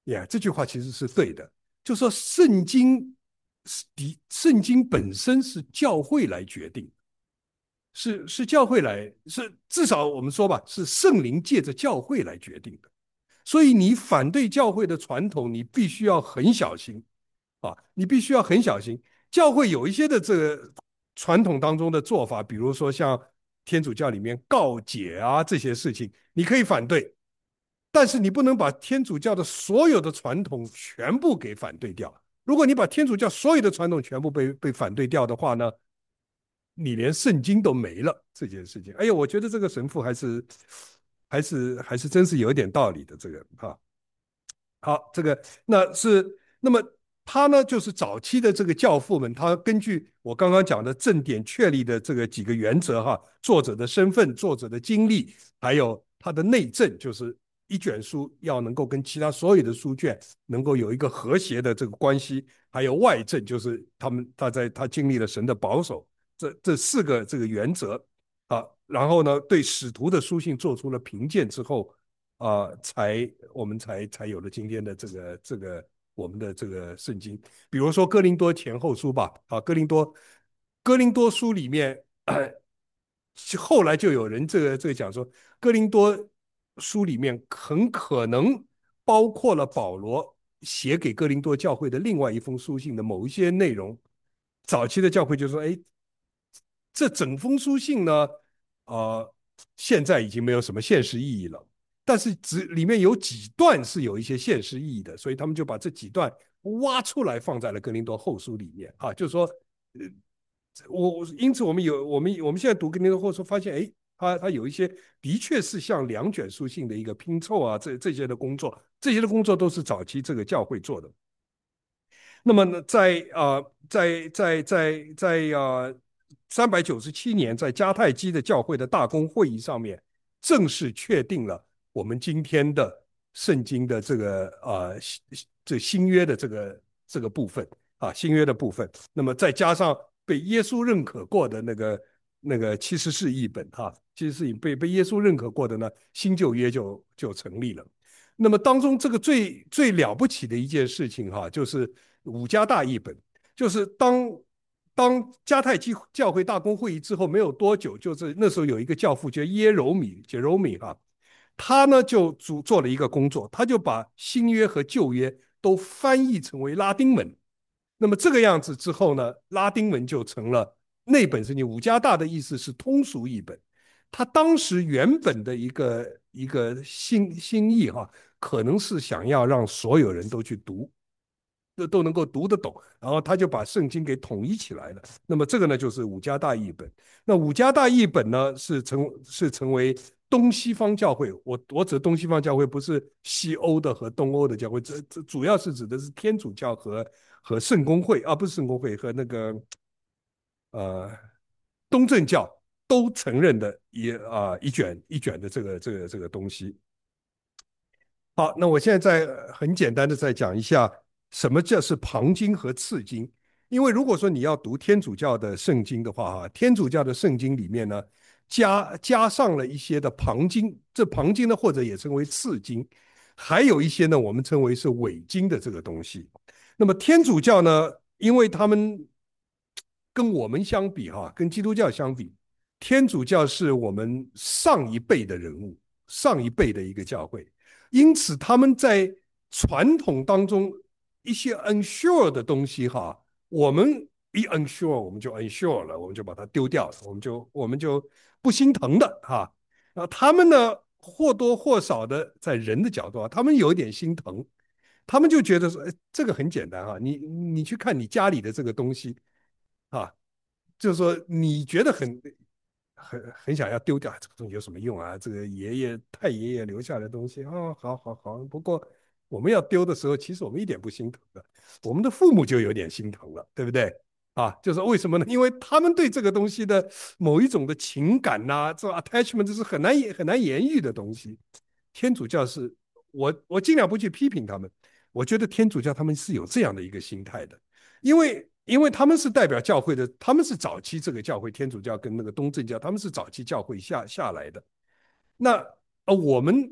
Speaker 1: 呀，这句话其实是对的，就说圣经是的，圣经本身是教会来决定，是是教会来，是至少我们说吧，是圣灵借着教会来决定的。所以你反对教会的传统，你必须要很小心啊，你必须要很小心。教会有一些的这个传统当中的做法，比如说像天主教里面告解啊这些事情，你可以反对，但是你不能把天主教的所有的传统全部给反对掉。如果你把天主教所有的传统全部被被反对掉的话呢，你连圣经都没了这件事情。哎呀，我觉得这个神父还是还是还是真是有一点道理的，这个哈。好，这个那是那么他呢，就是早期的这个教父们，他根据我刚刚讲的正典确立的这个几个原则哈，作者的身份、作者的经历，还有他的内政，就是一卷书要能够跟其他所有的书卷能够有一个和谐的这个关系，还有外政，就是他们他在他经历了神的保守，这这四个这个原则啊，然后呢，对使徒的书信做出了评鉴之后。啊、呃才我们才才有了今天的这个这个我们的这个圣经。比如说哥林多前后书吧，啊，哥林多哥林多书里面，呃后来就有人这个这个讲说，哥林多书里面很可能包括了保罗写给哥林多教会的另外一封书信的某一些内容。早期的教会就说，哎，这整封书信呢，呃，现在已经没有什么现实意义了。但是只里面有几段是有一些现实意义的，所以他们就把这几段挖出来放在了哥林多后书里面啊，就是说，呃，我因此我们有我们我们现在读哥林多后书，发现哎，它它有一些的确是像两卷书信的一个拼凑啊，这这些的工作，这些的工作都是早期这个教会做的。那么呢，在呃，在在在在呃三百九十七年，在迦太基的教会的大公会议上面，正式确定了我们今天的圣经的这个呃这新约的这个这个部分啊，新约的部分。那么再加上被耶稣认可过的那个那个七十四译本哈、啊，七十四译被被耶稣认可过的呢，新旧约就就成立了。那么当中这个最最了不起的一件事情哈、啊，就是五家大译本，就是当当迦太基教会大公会议之后没有多久，就是那时候有一个教父叫耶柔米，杰柔米哈，他呢就主做了一个工作，他就把新约和旧约都翻译成为拉丁文。那么这个样子之后呢，拉丁文就成了那本圣经。五加大的意思是通俗译本，他当时原本的一个一个心心意哈，可能是想要让所有人都去读，都都能够读得懂，然后他就把圣经给统一起来了。那么这个呢，就是五家大译本。那五家大译本呢，是成是成为东西方教会。我我指东西方教会不是西欧的和东欧的教会，这这主要是指的是天主教和和圣公会啊，不是圣公会和那个呃东正教都承认的一啊、呃一卷一卷的这个这个这个东西。好，那我现在再很简单的再讲一下什么叫是旁经和次经。因为如果说你要读天主教的圣经的话，哈，天主教的圣经里面呢，加加上了一些的旁经，这旁经呢或者也称为次经，还有一些呢我们称为是伪经的这个东西。那么天主教呢，因为他们跟我们相比，哈，跟基督教相比，天主教是我们上一辈的人物，上一辈的一个教会。因此他们在传统当中一些 unsure 的东西哈，我们一 unsure 我们就 unsure 了，我们就把它丢掉了，我们就我们就不心疼的哈。啊，他们呢或多或少的在人的角度啊，他们有一点心疼，他们就觉得说，哎，这个很简单哈，你你去看你家里的这个东西啊，就是说你觉得很很很想要丢掉这个东西有什么用啊？这个爷爷太爷爷留下来的东西哦，好好好。不过我们要丢的时候，其实我们一点不心疼的，我们的父母就有点心疼了，对不对？啊，就是为什么呢？因为他们对这个东西的某一种的情感呐、啊，这 attachment 这是很难很难言喻的东西。天主教是我我尽量不去批评他们，我觉得天主教他们是有这样的一个心态的，因为因为他们是代表教会的，他们是早期这个教会天主教跟那个东正教，他们是早期教会下下来的。那呃我们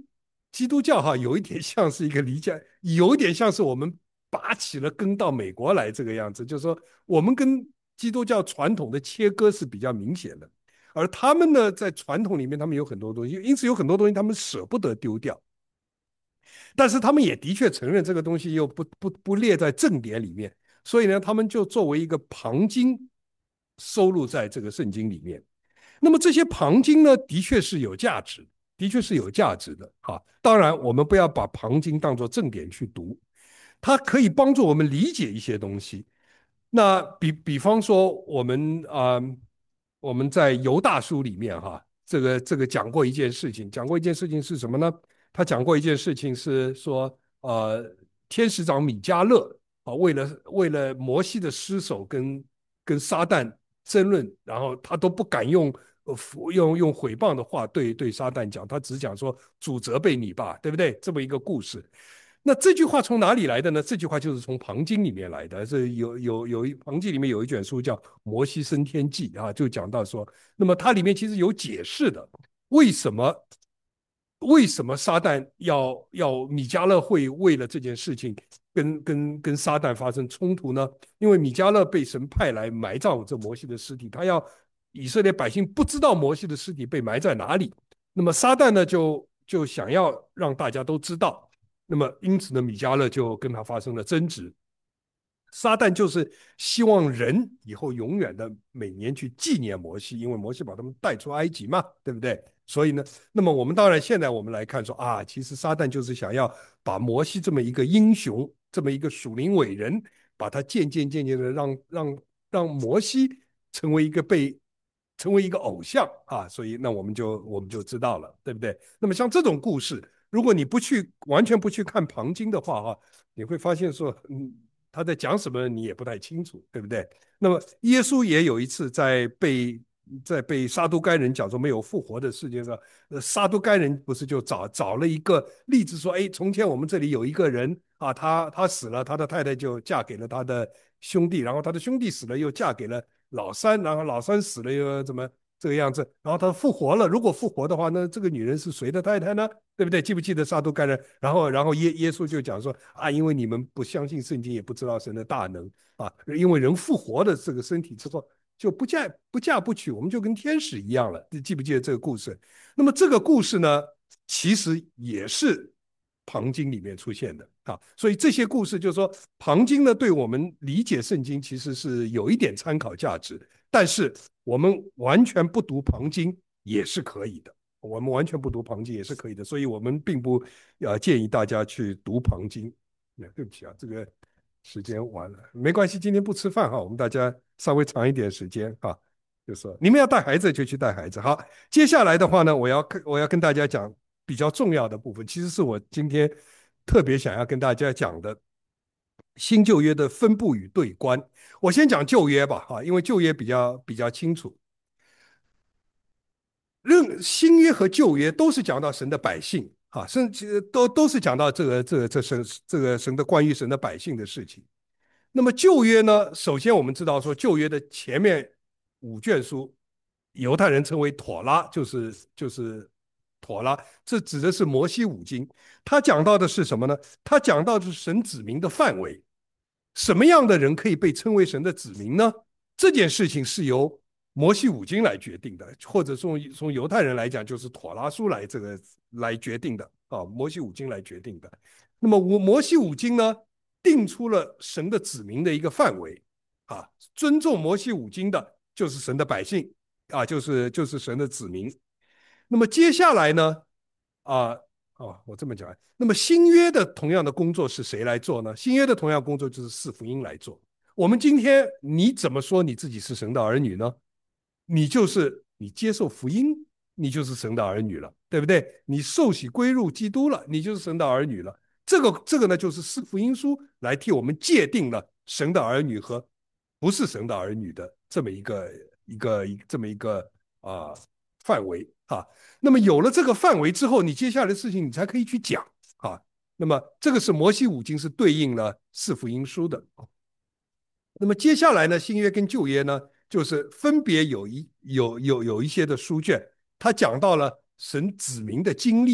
Speaker 1: 基督教哈有一点像是一个离家，有一点像是我们拔起了根到美国来这个样子，就是说我们跟基督教传统的切割是比较明显的，而他们呢在传统里面他们有很多东西，因此有很多东西他们舍不得丢掉，但是他们也的确承认这个东西又不不不列在正典里面，所以呢他们就作为一个旁经收录在这个圣经里面。那么这些旁经呢，的确是有价值，的确是有价值的哈。当然，我们不要把旁经当作正典去读，它可以帮助我们理解一些东西。那比比方说，我们啊、呃我们在犹大书里面哈，这个这个讲过一件事情，讲过一件事情是什么呢？他讲过一件事情是说，呃，天使长米迦勒啊，为了为了摩西的尸首跟跟撒旦争论，然后他都不敢用呃用用毁谤的话对对撒旦讲，他只讲说主责备你吧，对不对？这么一个故事。那这句话从哪里来的呢？这句话就是从旁经里面来的。是有有有一旁经里面有一卷书叫《摩西升天记》啊，就讲到说，那么它里面其实有解释的，为什么为什么撒旦要要米迦勒会为了这件事情跟跟跟撒旦发生冲突呢？因为米迦勒被神派来埋葬这摩西的尸体，他要以色列百姓不知道摩西的尸体被埋在哪里。那么撒旦呢，就就想要让大家都知道。那么因此呢，米迦勒就跟他发生了争执。撒旦就是希望人以后永远的每年去纪念摩西，因为摩西把他们带出埃及嘛，对不对？所以呢，那么我们当然现在我们来看说啊，其实撒旦就是想要把摩西这么一个英雄，这么一个属灵伟人，把他渐渐渐渐的让让让摩西成为一个被成为一个偶像啊，所以那我们就我们就知道了，对不对？那么像这种故事，如果你不去完全不去看旁经的话哈、啊，你会发现说，嗯，他在讲什么你也不太清楚，对不对？那么耶稣也有一次在被在被撒都该人讲说没有复活的世界上，呃，撒都该人不是就找找了一个例子说，哎，从前我们这里有一个人啊，他他死了，他的太太就嫁给了他的兄弟，然后他的兄弟死了又嫁给了老三，然后老三死了又怎么这个样子，然后他复活了，如果复活的话，那这个女人是谁的太太呢？对不对？记不记得撒都该人？然后，然后耶耶稣就讲说啊，因为你们不相信圣经，也不知道神的大能啊，因为人复活的这个身体之后，就不嫁不嫁不娶，我们就跟天使一样了。你记不记得这个故事？那么这个故事呢，其实也是旁经里面出现的啊。所以这些故事就是说，旁经呢，对我们理解圣经其实是有一点参考价值，但是我们完全不读旁经也是可以的。我们完全不读旁经也是可以的，所以我们并不呃建议大家去读旁经。对不起啊，这个时间完了，没关系，今天不吃饭哈，我们大家稍微长一点时间哈。就说你们要带孩子就去带孩子。好，接下来的话呢，我要我要跟大家讲比较重要的部分，其实是我今天特别想要跟大家讲的新旧约的分布与对观。我先讲旧约吧，哈，因为旧约比较比较清楚。任新约和旧约都是讲到神的百姓啊，甚至都都是讲到这个这个这神这个神的关于神的百姓的事情。那么旧约呢，首先我们知道说旧约的前面五卷书，犹太人称为妥拉，就是就是妥拉，这指的是摩西五经。他讲到的是什么呢？他讲到的是神子民的范围，什么样的人可以被称为神的子民呢？这件事情是由摩西五经来决定的，或者从从犹太人来讲，就是妥拉书来这个来决定的啊，摩西五经来决定的。那么摩摩西五经呢，定出了神的子民的一个范围啊，尊重摩西五经的就是神的百姓啊，就是就是神的子民。那么接下来呢，啊哦，我这么讲，那么新约的同样的工作是谁来做呢？新约的同样工作就是四福音来做。我们今天你怎么说你自己是神的儿女呢？你就是你接受福音，你就是神的儿女了，对不对？你受洗归入基督了，你就是神的儿女了。这个这个呢，就是四福音书来替我们界定了神的儿女和不是神的儿女的这么一个一个一这么一个啊、呃、范围啊。那么有了这个范围之后，你接下来的事情你才可以去讲啊。那么这个是摩西五经是对应了四福音书的。那么接下来呢，新约跟旧约呢，就是分别有一有有有一些的书卷，它讲到了神子民的经历，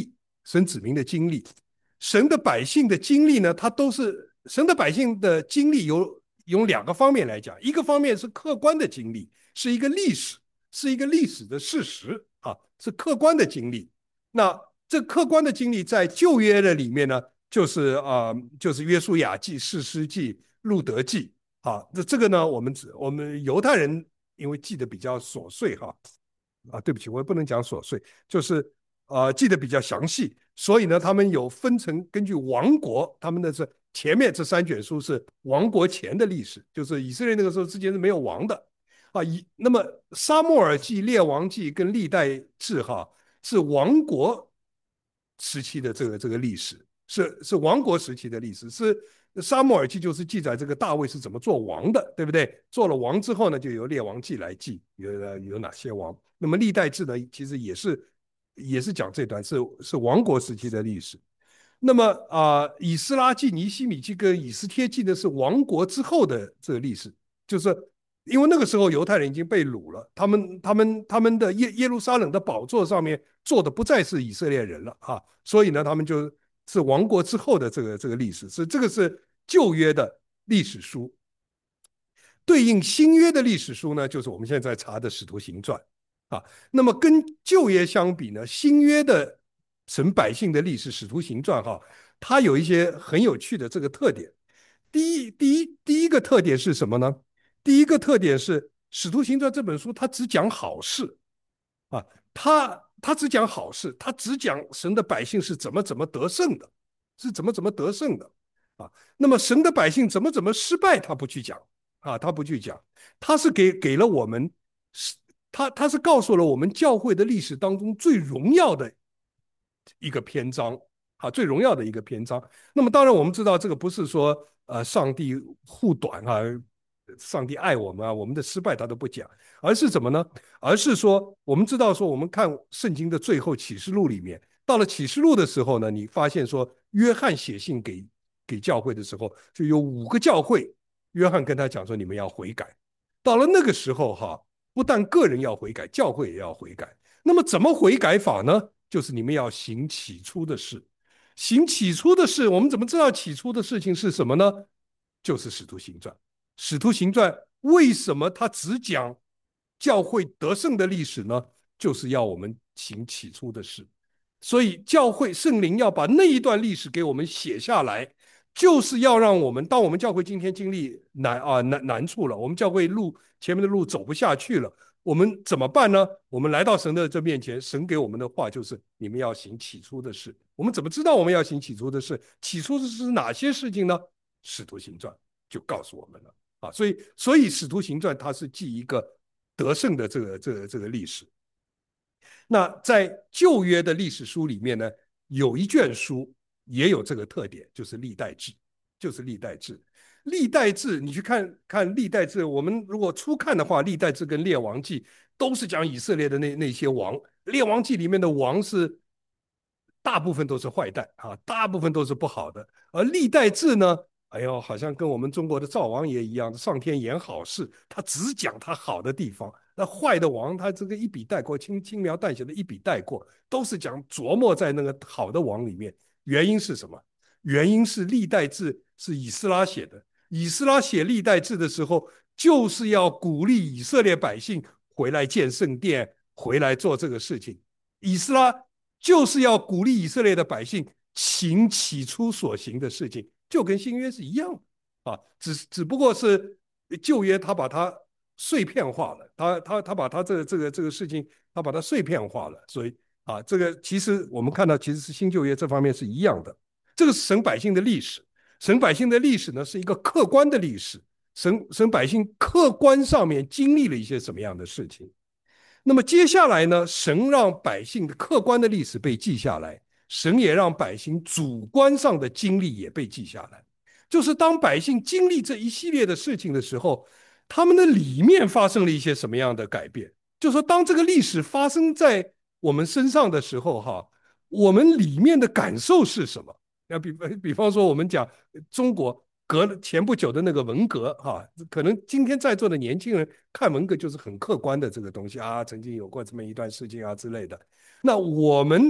Speaker 1: 神子民的经历。神的百姓的经历呢，它都是神的百姓的经历有有两个方面来讲，一个方面是客观的经历，是一个历史，是一个历史的事实啊，是客观的经历。那这客观的经历在旧约的里面呢，就是啊、呃，就是约书亚记、士师记、路德记啊。这这个呢，我们我们犹太人因为记得比较琐碎哈啊，对不起，我也不能讲琐碎，就是呃记得比较详细，所以呢，他们有分成根据王国，他们的这前面这三卷书是王国前的历史，就是以色列那个时候之前是没有王的啊。以那么撒母耳记、列王记跟历代志哈是王国时期的这个这个历史，是是王国时期的历史，是撒母耳记就是记载这个大卫是怎么做王的，对不对？做了王之后呢，就由列王记来记有有哪些王。那么历代志呢，其实也是也是讲这段是是王国时期的历史。那么啊、呃，以斯拉记、尼希米记跟以斯帖记呢是亡国之后的这个历史，就是因为那个时候犹太人已经被掳了，他们他们他们的耶耶路撒冷的宝座上面坐的不再是以色列人了啊，所以呢，他们就是亡国之后的这个这个历史，是这个是旧约的历史书。对应新约的历史书呢，就是我们现在查的《使徒行传》啊。那么跟旧约相比呢，新约的神百姓的历史《使徒行传》哈，它有一些很有趣的这个特点。第一，第一，第一个特点是什么呢？第一个特点是《使徒行传》这本书，它只讲好事啊，它它只讲好事，它只讲神的百姓是怎么怎么得胜的，是怎么怎么得胜的啊。那么神的百姓怎么怎么失败，他不去讲啊，他不去讲，他是给给了我们，他他是告诉了我们教会的历史当中最荣耀的一个篇章啊，最荣耀的一个篇章。那么当然我们知道这个不是说呃上帝护短啊，上帝爱我们啊，我们的失败他都不讲，而是怎么呢？而是说我们知道说我们看圣经的最后启示录里面，到了启示录的时候呢，你发现说约翰写信给给教会的时候，就有五个教会，约翰跟他讲说你们要悔改。到了那个时候哈，不但个人要悔改，教会也要悔改。那么怎么悔改法呢？就是你们要行起初的事。行起初的事，我们怎么知道起初的事情是什么呢？就是使徒行传。使徒行传为什么它只讲教会得胜的历史呢？就是要我们行起初的事。所以教会圣灵要把那一段历史给我们写下来，就是要让我们，当我们教会今天经历难啊难难处了，我们教会路前面的路走不下去了，我们怎么办呢？我们来到神的这面前，神给我们的话就是你们要行起初的事。我们怎么知道我们要行起初的事？起初的事是哪些事情呢？使徒行传就告诉我们了啊。所以，所以使徒行传它是记一个得胜的这个这个这个历史。那在旧约的历史书里面呢，有一卷书也有这个特点，就是历代志，就是历代志。历代志，你去看看历代志，我们如果初看的话，历代志跟列王记都是讲以色列的那那些王，列王记里面的王是大部分都是坏蛋啊，大部分都是不好的，而历代志呢，哎呦，好像跟我们中国的赵王爷一样，上天演好事，他只讲他好的地方。那坏的王，他这个一笔带过，轻轻描淡写的一笔带过，都是讲琢磨在那个好的王里面。原因是什么？原因是历代志是以斯拉写的，以斯拉写历代志的时候，就是要鼓励以色列百姓回来建圣殿，回来做这个事情。以斯拉就是要鼓励以色列的百姓行起初所行的事情，就跟新约是一样的啊，只只不过是旧约他把它碎片化了，他他他把他这个这个这个事情，他把它碎片化了，所以啊，这个其实我们看到其实是新旧约这方面是一样的，这个是神百姓的历史，神百姓的历史呢是一个客观的历史，神神百姓客观上面经历了一些什么样的事情。那么接下来呢，神让百姓的客观的历史被记下来，神也让百姓主观上的经历也被记下来。就是当百姓经历这一系列的事情的时候，他们的里面发生了一些什么样的改变？就是说，当这个历史发生在我们身上的时候，哈，我们里面的感受是什么？那比比方说，我们讲中国隔了前不久的那个文革，哈，可能今天在座的年轻人看文革就是很客观的这个东西啊，曾经有过这么一段事情啊之类的。那我们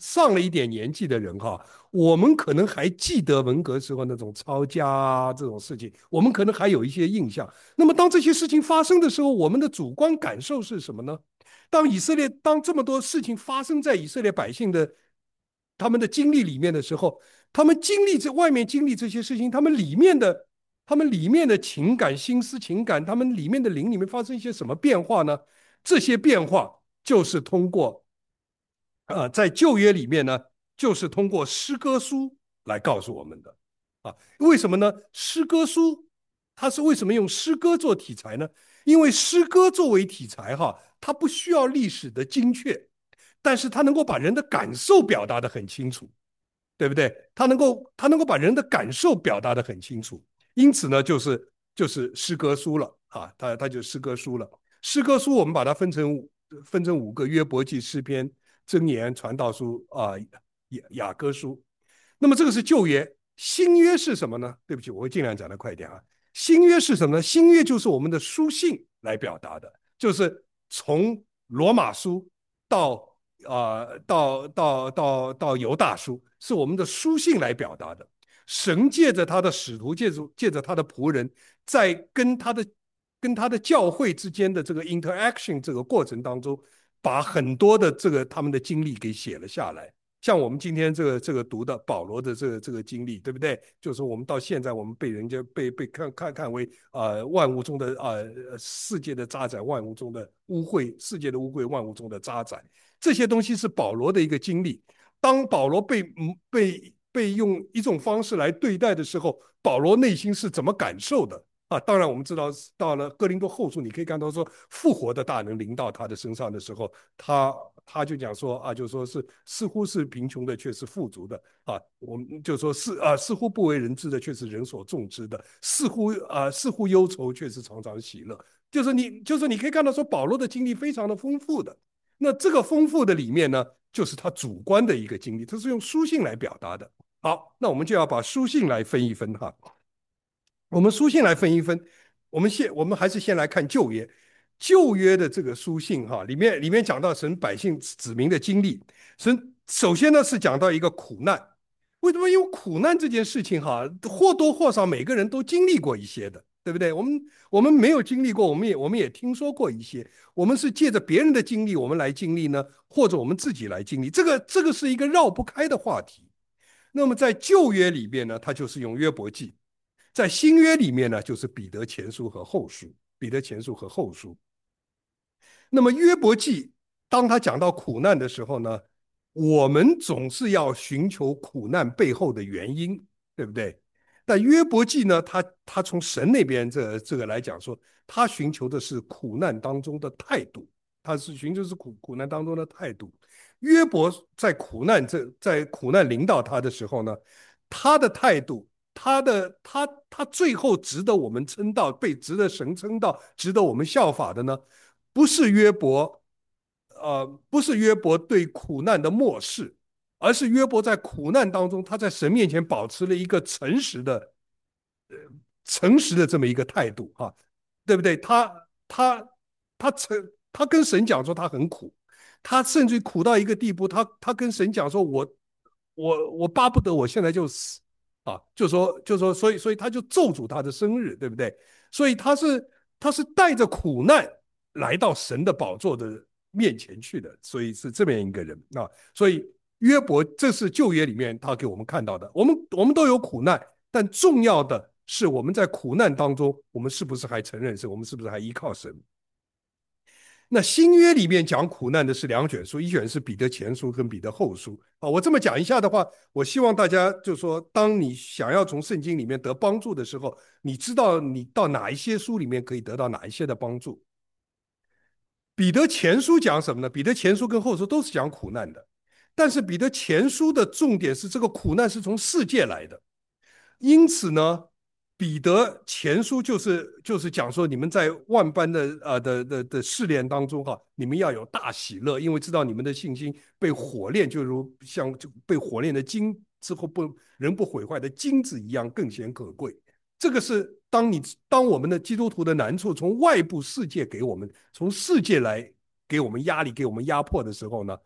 Speaker 1: 上了一点年纪的人哈，我们可能还记得文革时候那种抄家啊这种事情，我们可能还有一些印象。那么当这些事情发生的时候，我们的主观感受是什么呢？当以色列当这么多事情发生在以色列百姓的他们的经历里面的时候，他们经历这外面经历这些事情，他们里面的他们里面的情感、心思、情感，他们里面的灵里面发生一些什么变化呢？这些变化就是通过呃，在旧约里面呢，就是通过诗歌书来告诉我们的啊。为什么呢？诗歌书它是为什么用诗歌做题材呢？因为诗歌作为题材哈，它不需要历史的精确，但是它能够把人的感受表达得很清楚。对不对？他能够他能够把人的感受表达得很清楚，因此呢，就是就是诗歌书了啊，他他就诗歌书了。诗歌书我们把它分成分成五个：约伯记、诗篇、箴言、传道书啊、雅雅歌书。那么这个是旧约，新约是什么呢？对不起，我会尽量讲得快一点啊。新约是什么呢？新约就是我们的书信来表达的，就是从罗马书到啊、呃到到到到犹大书，是我们的书信来表达的。神借着他的使徒，借着借着他的仆人，在跟他的跟他的教会之间的这个 interaction 这个过程当中，把很多的这个他们的经历给写了下来。像我们今天这个这个读的保罗的这个这个经历，对不对？就是说我们到现在我们被人家被被看看看为呃万物中的呃世界的渣滓，万物中的污秽，世界的污秽，万物中的渣滓。这些东西是保罗的一个经历。当保罗被被被用一种方式来对待的时候，保罗内心是怎么感受的？啊，当然我们知道，到了哥林多后书，你可以看到说，复活的大能临到他的身上的时候，他他就讲说啊，就说是似乎是贫穷的，却是富足的啊。我们就说是啊，似乎不为人知的，却是人所众知的；似乎啊，似乎忧愁，却是常常喜乐。就是你，就是你可以看到说，保罗的经历非常的丰富的。那这个丰富的里面呢，就是他主观的一个经历，他是用书信来表达的。好，那我们就要把书信来分一分哈。我们书信来分一分，我们先我们还是先来看旧约，旧约的这个书信哈，里面里面讲到神百姓子民的经历。神首先呢是讲到一个苦难，为什么？因为苦难这件事情哈，或多或少每个人都经历过一些的，对不对？我们我们没有经历过，我们也我们也听说过一些。我们是借着别人的经历，我们来经历呢，或者我们自己来经历，这个这个是一个绕不开的话题。那么在旧约里边呢，它就是用约伯记。在新约里面呢，就是彼得前书和后书，彼得前书和后书。那么约伯记，当他讲到苦难的时候呢，我们总是要寻求苦难背后的原因，对不对？但约伯记呢，他他从神那边这这个来讲说，他寻求的是苦难当中的态度，他是寻求是苦苦难当中的态度。约伯在苦难这在苦难临到他的时候呢，他的态度，他的他他最后值得我们称道，被值得神称道，值得我们效法的呢，不是约伯，呃，不是约伯对苦难的漠视，而是约伯在苦难当中，他在神面前保持了一个诚实的、呃、诚实的这么一个态度哈、啊，对不对？他他他诚，他跟神讲说他很苦，他甚至苦到一个地步，他他跟神讲说我我我巴不得我现在就死啊，就说就说，所以所以他就咒诅他的生日，对不对？所以他是他是带着苦难来到神的宝座的面前去的，所以是这么样一个人啊。所以约伯，这是旧约里面他给我们看到的。我们我们都有苦难，但重要的是我们在苦难当中，我们是不是还承认神？我们是不是还依靠神？那新约里面讲苦难的是两卷书，一卷是彼得前书跟彼得后书啊。我这么讲一下的话，我希望大家就说，当你想要从圣经里面得帮助的时候，你知道你到哪一些书里面可以得到哪一些的帮助。彼得前书讲什么呢？彼得前书跟后书都是讲苦难的，但是彼得前书的重点是这个苦难是从世界来的，因此呢，彼得前书就是就是讲说，你们在万般的呃的的的试炼当中哈，你们要有大喜乐，因为知道你们的信心被火炼，就如像就被火炼的金之后不人不毁坏的金子一样更显可贵。这个是当你当我们的基督徒的难处从外部世界给我们，从世界来给我们压力、给我们压迫的时候呢，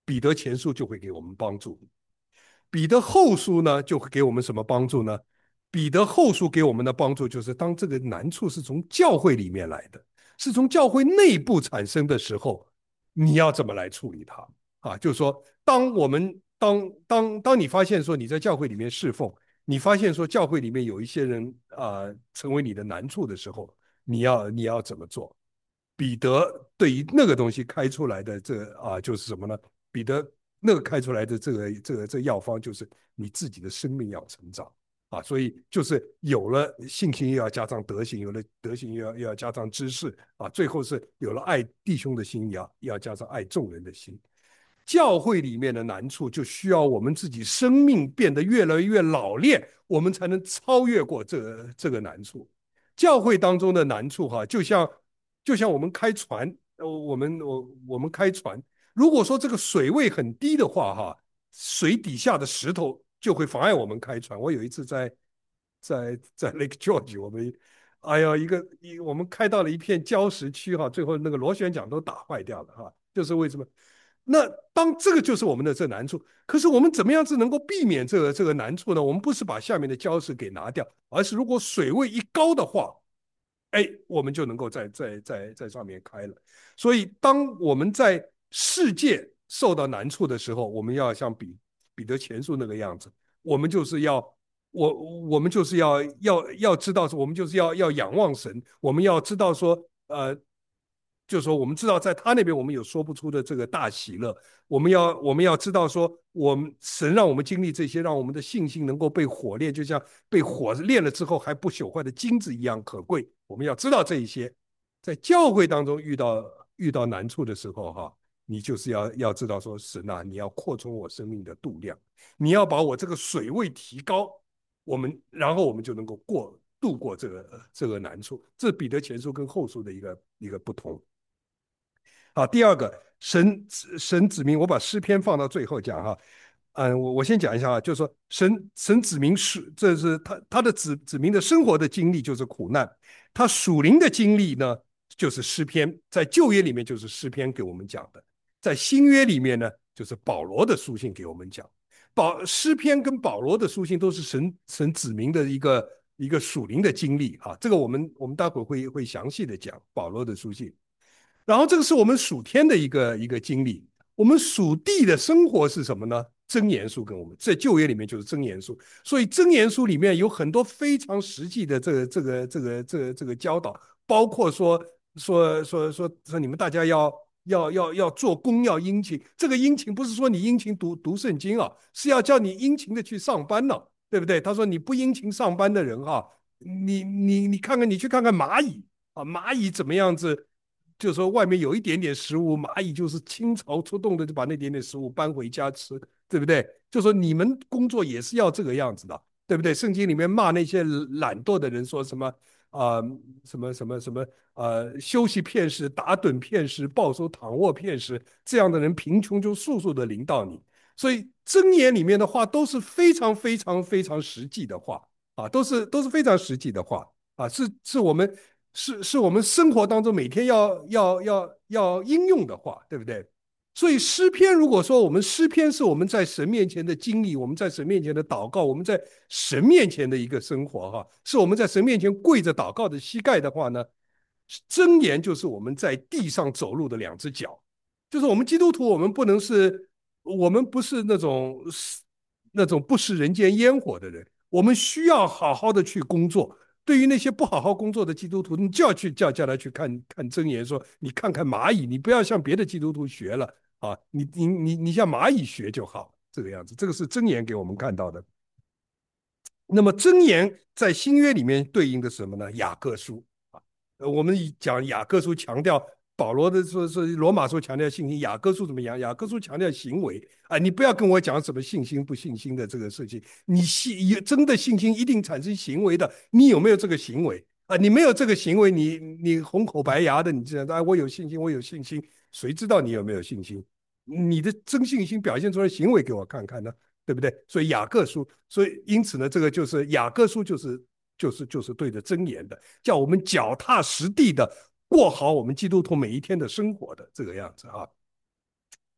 Speaker 1: 彼得前书就会给我们帮助。彼得后书呢，就会给我们什么帮助呢？彼得后书给我们的帮助就是，当这个难处是从教会里面来的，是从教会内部产生的时候，你要怎么来处理它啊？就是说，当我们当当当你发现说你在教会里面侍奉，你发现说教会里面有一些人啊、呃成为你的难处的时候，你要你要怎么做？彼得对于那个东西开出来的这啊、呃就是什么呢？彼得那个开出来的这个这个这个药方就是你自己的生命要成长啊，所以就是有了信心又要加上德行，有了德行又要又要加上知识啊，最后是有了爱弟兄的心，也要要加上爱众人的心。教会里面的难处就需要我们自己生命变得越来越老练，我们才能超越过这个这个难处。教会当中的难处哈，就像就像我们开船，呃我们我我们开船，如果说这个水位很低的话哈，水底下的石头就会妨碍我们开船。我有一次在在在 Lake George，我们哎呀一个一我们开到了一片礁石区哈，最后那个螺旋桨都打坏掉了哈，就是为什么？那当这个就是我们的这难处，可是我们怎么样子能够避免这个这个难处呢？我们不是把下面的礁石给拿掉，而是如果水位一高的话，哎，我们就能够在在在在上面开了。所以，当我们在世界受到难处的时候，我们要像彼彼得前书那个样子，我们就是要我我们就是要要要知道，我们就是要要仰望神，我们要知道说，呃，就是说我们知道在他那边我们有说不出的这个大喜乐，我们要我们要知道说，我们神让我们经历这些，让我们的信心能够被火炼，就像被火炼了之后还不朽坏的金子一样可贵。我们要知道这一些，在教会当中遇到遇到难处的时候，哈，你就是要要知道说，神啊，你要扩充我生命的度量，你要把我这个水位提高，我们然后我们就能够过度过这个这个难处。这彼得前书跟后书的一个一个不同。好，第二个，神神指明，我把诗篇放到最后讲哈。嗯，我我先讲一下啊，就是说神神指明是这是他他的指指明的生活的经历就是苦难，他属灵的经历呢就是诗篇，在旧约里面就是诗篇给我们讲的，在新约里面呢就是保罗的书信给我们讲。保诗篇跟保罗的书信都是神神指明的一个一个属灵的经历啊，这个我们我们待会会会详细的讲保罗的书信。然后这个是我们属天的一个一个经历，我们属地的生活是什么呢？箴言书跟我们在旧约里面就是箴言书，所以箴言书里面有很多非常实际的这个这个这个这个这个教导，包括说说说说说你们大家要要要要做工要殷勤，这个殷勤不是说你殷勤读读圣经啊，是要叫你殷勤的去上班呢、啊，对不对？他说你不殷勤上班的人哈、啊，你你你看看你去看看蚂蚁啊，蚂蚁怎么样子？就是说外面有一点点食物，蚂蚁就是倾巢出动的就把那点点食物搬回家吃，对不对？就说你们工作也是要这个样子的，对不对？圣经里面骂那些懒惰的人说什么啊、呃什么什么什么呃休息片时打盹片时抱手躺卧片时，这样的人贫穷就速速的临到你。所以箴言里面的话都是非常非常非常实际的话啊，都是都是非常实际的话啊，是是我们是是我们生活当中每天要要要要应用的话，对不对？所以诗篇，如果说我们诗篇是我们在神面前的经历，我们在神面前的祷告，我们在神面前的一个生活，哈，是我们在神面前跪着祷告的膝盖的话呢，箴言就是我们在地上走路的两只脚，就是我们基督徒，我们不能是，我们不是那种那种不食人间烟火的人，我们需要好好的去工作。对于那些不好好工作的基督徒，你就要去叫叫他去看看箴言，说你看看蚂蚁，你不要向别的基督徒学了啊，你你你你向蚂蚁学就好，这个样子。这个是箴言给我们看到的。那么箴言在新约里面对应的是什么呢？雅各书啊，呃我们讲雅各书强调保罗的说是罗马书强调信心，雅各书怎么样？雅各书强调行为啊，你不要跟我讲什么信心不信心的这个事情，你信真的信心一定产生行为的，你有没有这个行为啊？你没有这个行为，你你红口白牙的，你这样啊，我有信心，我有信心，谁知道你有没有信心？你的真信心表现出来行为给我看看呢？对不对？所以雅各书，所以因此呢，这个就是雅各书，就是就是就是对着箴言的，叫我们脚踏实地的过好我们基督徒每一天的生活的这个样子啊。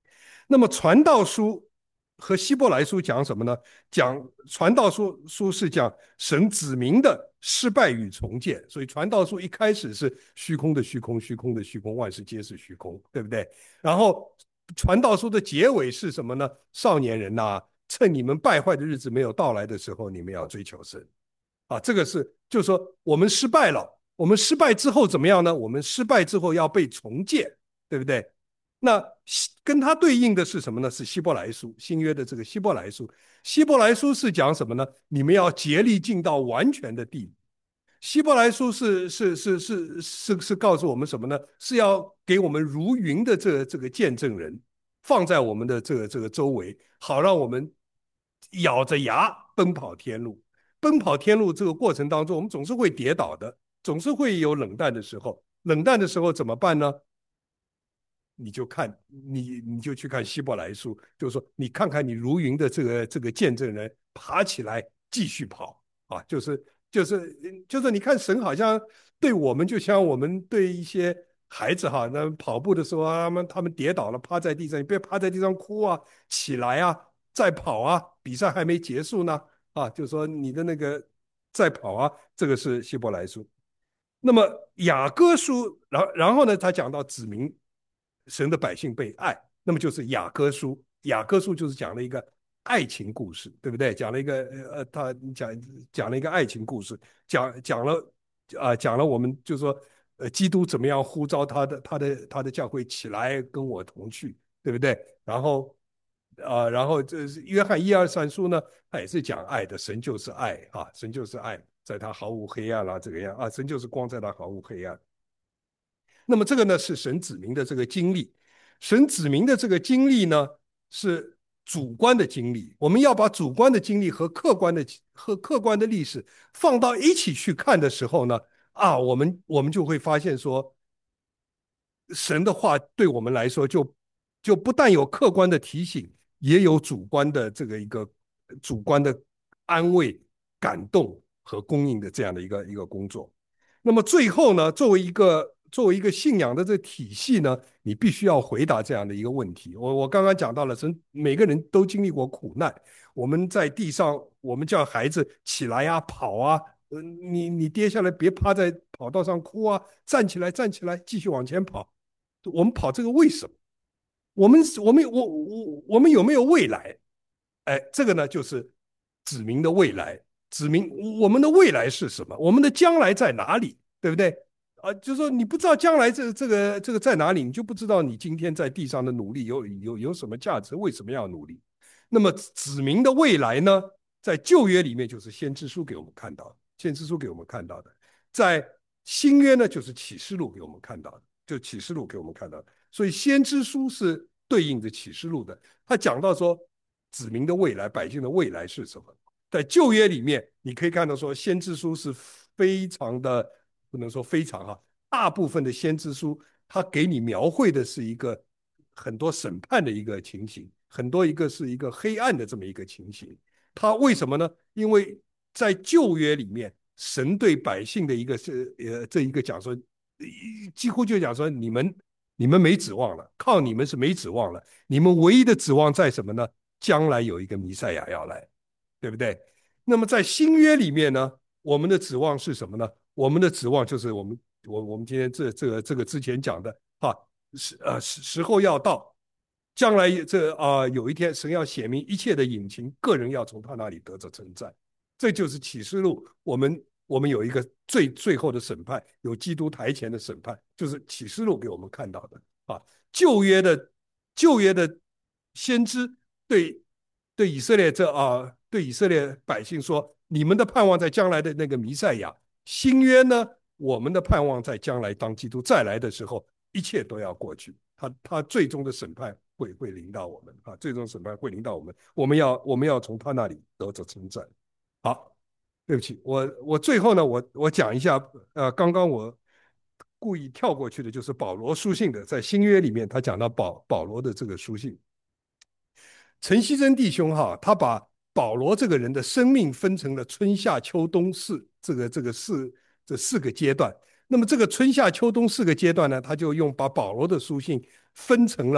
Speaker 1: 那么传道书和希伯来书讲什么呢？讲传道书书是讲神子民的失败与重建，所以传道书一开始是虚空的虚空，虚空的虚空，万事皆是虚空，对不对？然后传道书的结尾是什么呢？少年人呐、啊，趁你们败坏的日子没有到来的时候，你们要追求神啊！这个是就是说我们失败了，我们失败之后怎么样呢？我们失败之后要被重建，对不对？那跟它对应的是什么呢？是希伯来书，新约的这个希伯来书。希伯来书是讲什么呢？你们要竭力进到完全的地步。希伯来书是是是是是是告诉我们什么呢？是要给我们如云的这个这个见证人放在我们的这个这个周围，好让我们咬着牙奔跑天路。奔跑天路这个过程当中，我们总是会跌倒的，总是会有冷淡的时候。冷淡的时候怎么办呢？你就看你你就去看希伯来书，就是说你看看你如云的这个这个见证人爬起来继续跑啊，就是就是就是你看神好像对我们就像我们对一些孩子哈，那跑步的时候啊他们他们跌倒了趴在地上，你别趴在地上哭啊，起来啊，再跑啊，比赛还没结束呢啊，就是说你的那个再跑啊，这个是希伯来书。那么雅各书，然后然后呢，他讲到子民神的百姓被爱，那么就是雅各书。雅各书就是讲了一个爱情故事，对不对？讲了一个呃，他讲讲了一个爱情故事，讲讲了啊、呃，讲了我们就是说呃，基督怎么样呼召他的他的他的教会起来跟我同去，对不对？然后啊、呃，然后这是约翰一二三书呢，他也是讲爱的，神就是爱啊，神就是爱，在他毫无黑暗啦，这个样啊，神就是光，在他毫无黑暗。那么这个呢是神子民的这个经历，神子民的这个经历呢是主观的经历，我们要把主观的经历和客观的和客观的历史放到一起去看的时候呢，啊，我们我们就会发现说，神的话对我们来说就就不但有客观的提醒，也有主观的这个一个主观的安慰、感动和供应的这样的一个一个工作。那么最后呢，作为一个作为一个信仰的这个体系呢，你必须要回答这样的一个问题。我我刚刚讲到了，神每个人都经历过苦难。我们在地上，我们叫孩子起来呀、跑啊，呃，你你跌下来别趴在跑道上哭啊，站起来站起来，继续往前跑。我们跑这个为什么？我们我们我我我们有没有未来？哎，这个呢就是指明的未来，指明我们的未来是什么，我们的将来在哪里，对不对？啊，就是说你不知道将来这这个这个在哪里，你就不知道你今天在地上的努力有有有什么价值，为什么要努力？那么指明的未来呢，在旧约里面就是先知书给我们看到的，先知书给我们看到的，在新约呢就是启示录给我们看到的，就启示录给我们看到的。所以先知书是对应着启示录的，他讲到说子民的未来，百姓的未来是什么？在旧约里面，你可以看到说，先知书是非常的，不能说非常哈，大部分的先知书，它给你描绘的是一个很多审判的一个情形，很多一个是一个黑暗的这么一个情形。它为什么呢？因为在旧约里面，神对百姓的一个是呃这一个讲说，几乎就讲说你们你们没指望了，靠你们是没指望了，你们唯一的指望在什么呢？将来有一个弥赛亚要来，对不对？那么在新约里面呢，我们的指望是什么呢？我们的指望就是我们我我们今天这这个这个之前讲的哈，时呃时时候要到，将来这啊、呃、有一天神要显明一切的隐情，个人要从他那里得着称赞，这就是启示录。我们我们有一个最最后的审判，有基督台前的审判，就是启示录给我们看到的啊。旧约的旧约的先知对对以色列这啊对以色列百姓说，你们的盼望在将来的那个弥赛亚。新约呢，我们的盼望在将来当基督再来的时候，一切都要过去，他他最终的审判会会临到我们啊，最终审判会临到我们，我们要我们要从他那里得着称赞。好，对不起，我我最后呢，我我讲一下，呃，刚刚我故意跳过去的就是保罗书信的，在新约里面，他讲到保保罗的这个书信，陈锡珍弟兄哈，他把保罗这个人的生命分成了春夏秋冬四这个这个四这四个阶段。那么这个春夏秋冬四个阶段呢，他就用把保罗的书信分成了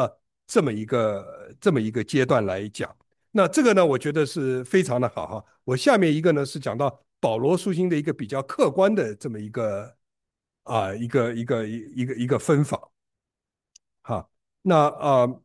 Speaker 1: 这么一个这么一个阶段来讲。那这个呢，我觉得是非常的好哈。我下面一个呢是讲到保罗书信的一个比较客观的这么一个啊、一个一个一个一个分法哈。那啊、呃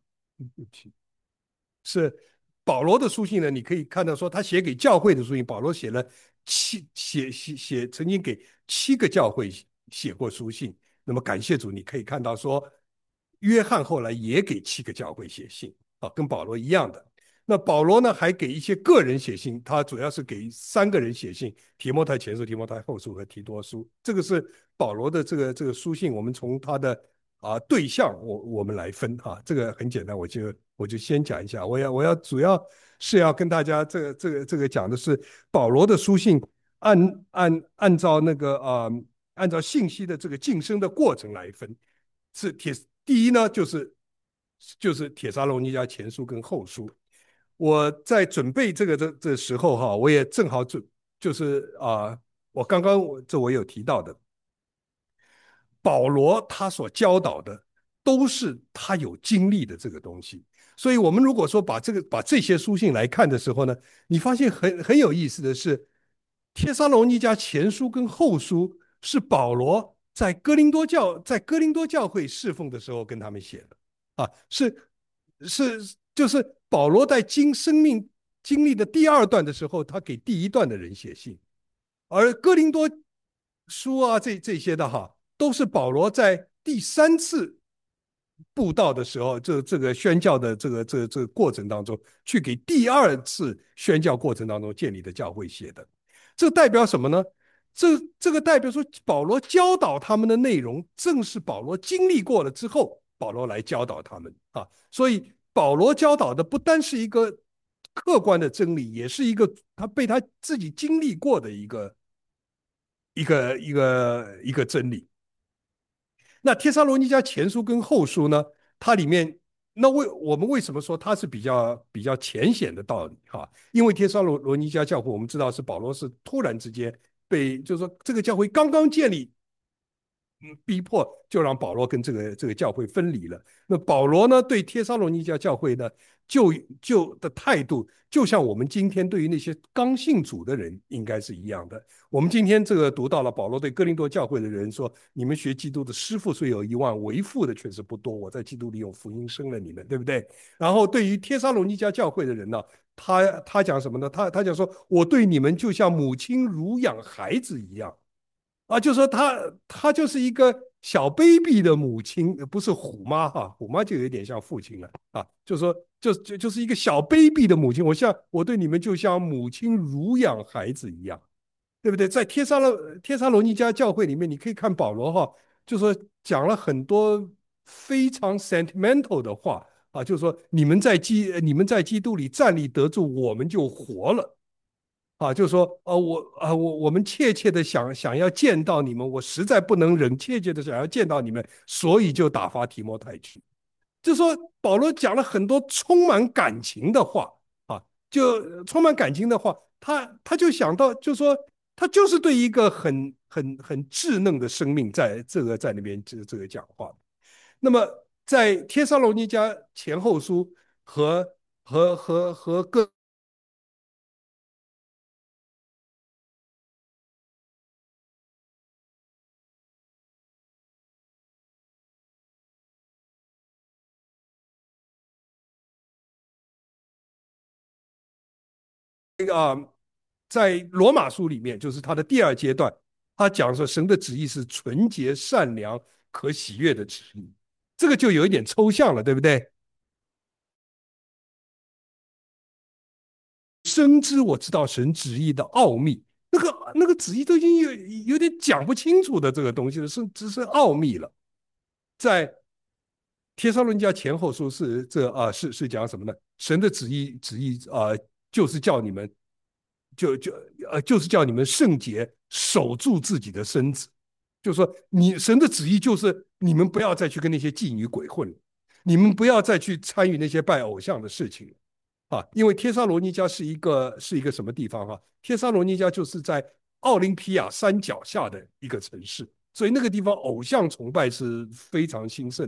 Speaker 1: 是保罗的书信呢，你可以看到说他写给教会的书信，保罗写了七写写写，曾经给七个教会写过书信。那么感谢主，你可以看到说，约翰后来也给七个教会写信啊，跟保罗一样的。那保罗呢，还给一些个人写信，他主要是给三个人写信：提摩太前书、提摩太后书和提多书。这个是保罗的这个这个书信，我们从他的啊对象，我我们来分哈、啊，这个很简单，我就我就先讲一下。我要我要主要是要跟大家这个这个这个讲的是保罗的书信按按按照那个啊、呃、按照信息的这个晋升的过程来分。是铁第一呢，就是就是铁沙罗尼迦前书跟后书。我在准备这个这这时候哈，我也正好准就是啊、呃我刚刚我这我有提到的，保罗他所教导的都是他有经历的这个东西。所以我们如果说把这个把这些书信来看的时候呢，你发现很很有意思的是，帖撒罗尼迦前书跟后书是保罗在哥林多教在哥林多教会侍奉的时候跟他们写的啊，是是就是保罗在经生命经历的第二段的时候，他给第一段的人写信。而哥林多书啊，这这些的哈，都是保罗在第三次布道的时候，这这个宣教的这个这个这个过程当中，去给第二次宣教过程当中建立的教会写的。这代表什么呢？这这个代表说，保罗教导他们的内容，正是保罗经历过了之后，保罗来教导他们啊。所以保罗教导的不单是一个客观的真理，也是一个他被他自己经历过的一个一个一个一个真理。那帖撒罗尼迦前书跟后书呢，它里面那为我们为什么说它是比较比较浅显的道理哈？因为帖撒罗罗尼迦教会我们知道是保罗是突然之间被，就是说这个教会刚刚建立，逼迫就让保罗跟这个这个教会分离了。那保罗呢，对帖撒罗尼迦教会呢，就就的态度，就像我们今天对于那些刚信主的人应该是一样的。我们今天这个读到了保罗对哥林多教会的人说：你们学基督的师傅虽有一万，为父的却是不多。我在基督里用福音生了你们，对不对？然后对于帖撒罗尼迦教会的人呢，他他讲什么呢？他他讲说：我对你们就像母亲乳养孩子一样。啊，就说他他就是一个小 baby 的母亲，不是虎妈哈，虎妈就有点像父亲了啊。就说就就就是一个小 baby 的母亲，我像我对你们就像母亲乳养孩子一样，对不对？在帖撒罗帖撒罗尼迦教会里面，你可以看保罗哈，就说讲了很多非常 sentimental 的话啊，就是说你们在基你们在基督里站立得住，我们就活了。啊，就说啊，我啊，我我们切切的想想要见到你们，我实在不能忍，切切的想要见到你们，所以就打发提摩太去。就说保罗讲了很多充满感情的话啊，就充满感情的话，他他就想到，就说他就是对一个很很很稚嫩的生命在这个在那边这个这个讲话。那么在帖撒罗尼迦前后书和和和和各啊，在罗马书里面，就是他的第二阶段，他讲说神的旨意是纯洁、善良、可喜悦的旨意，这个就有一点抽象了，对不对？深知我知道神旨意的奥秘，那个那个旨意都已经有有点讲不清楚的这个东西了，是只是奥秘了。在帖撒罗尼迦前后书是这啊、呃、是是讲什么呢？神的旨意旨意啊、呃，就是叫你们就就呃就是叫你们圣洁，守住自己的身子。就是说，你神的旨意就是你们不要再去跟那些妓女鬼混了，你们不要再去参与那些拜偶像的事情了。啊，因为帖撒罗尼迦是一个是一个什么地方哈、啊？帖撒罗尼迦就是在奥林匹亚山脚下的一个城市，所以那个地方偶像崇拜是非常兴盛的。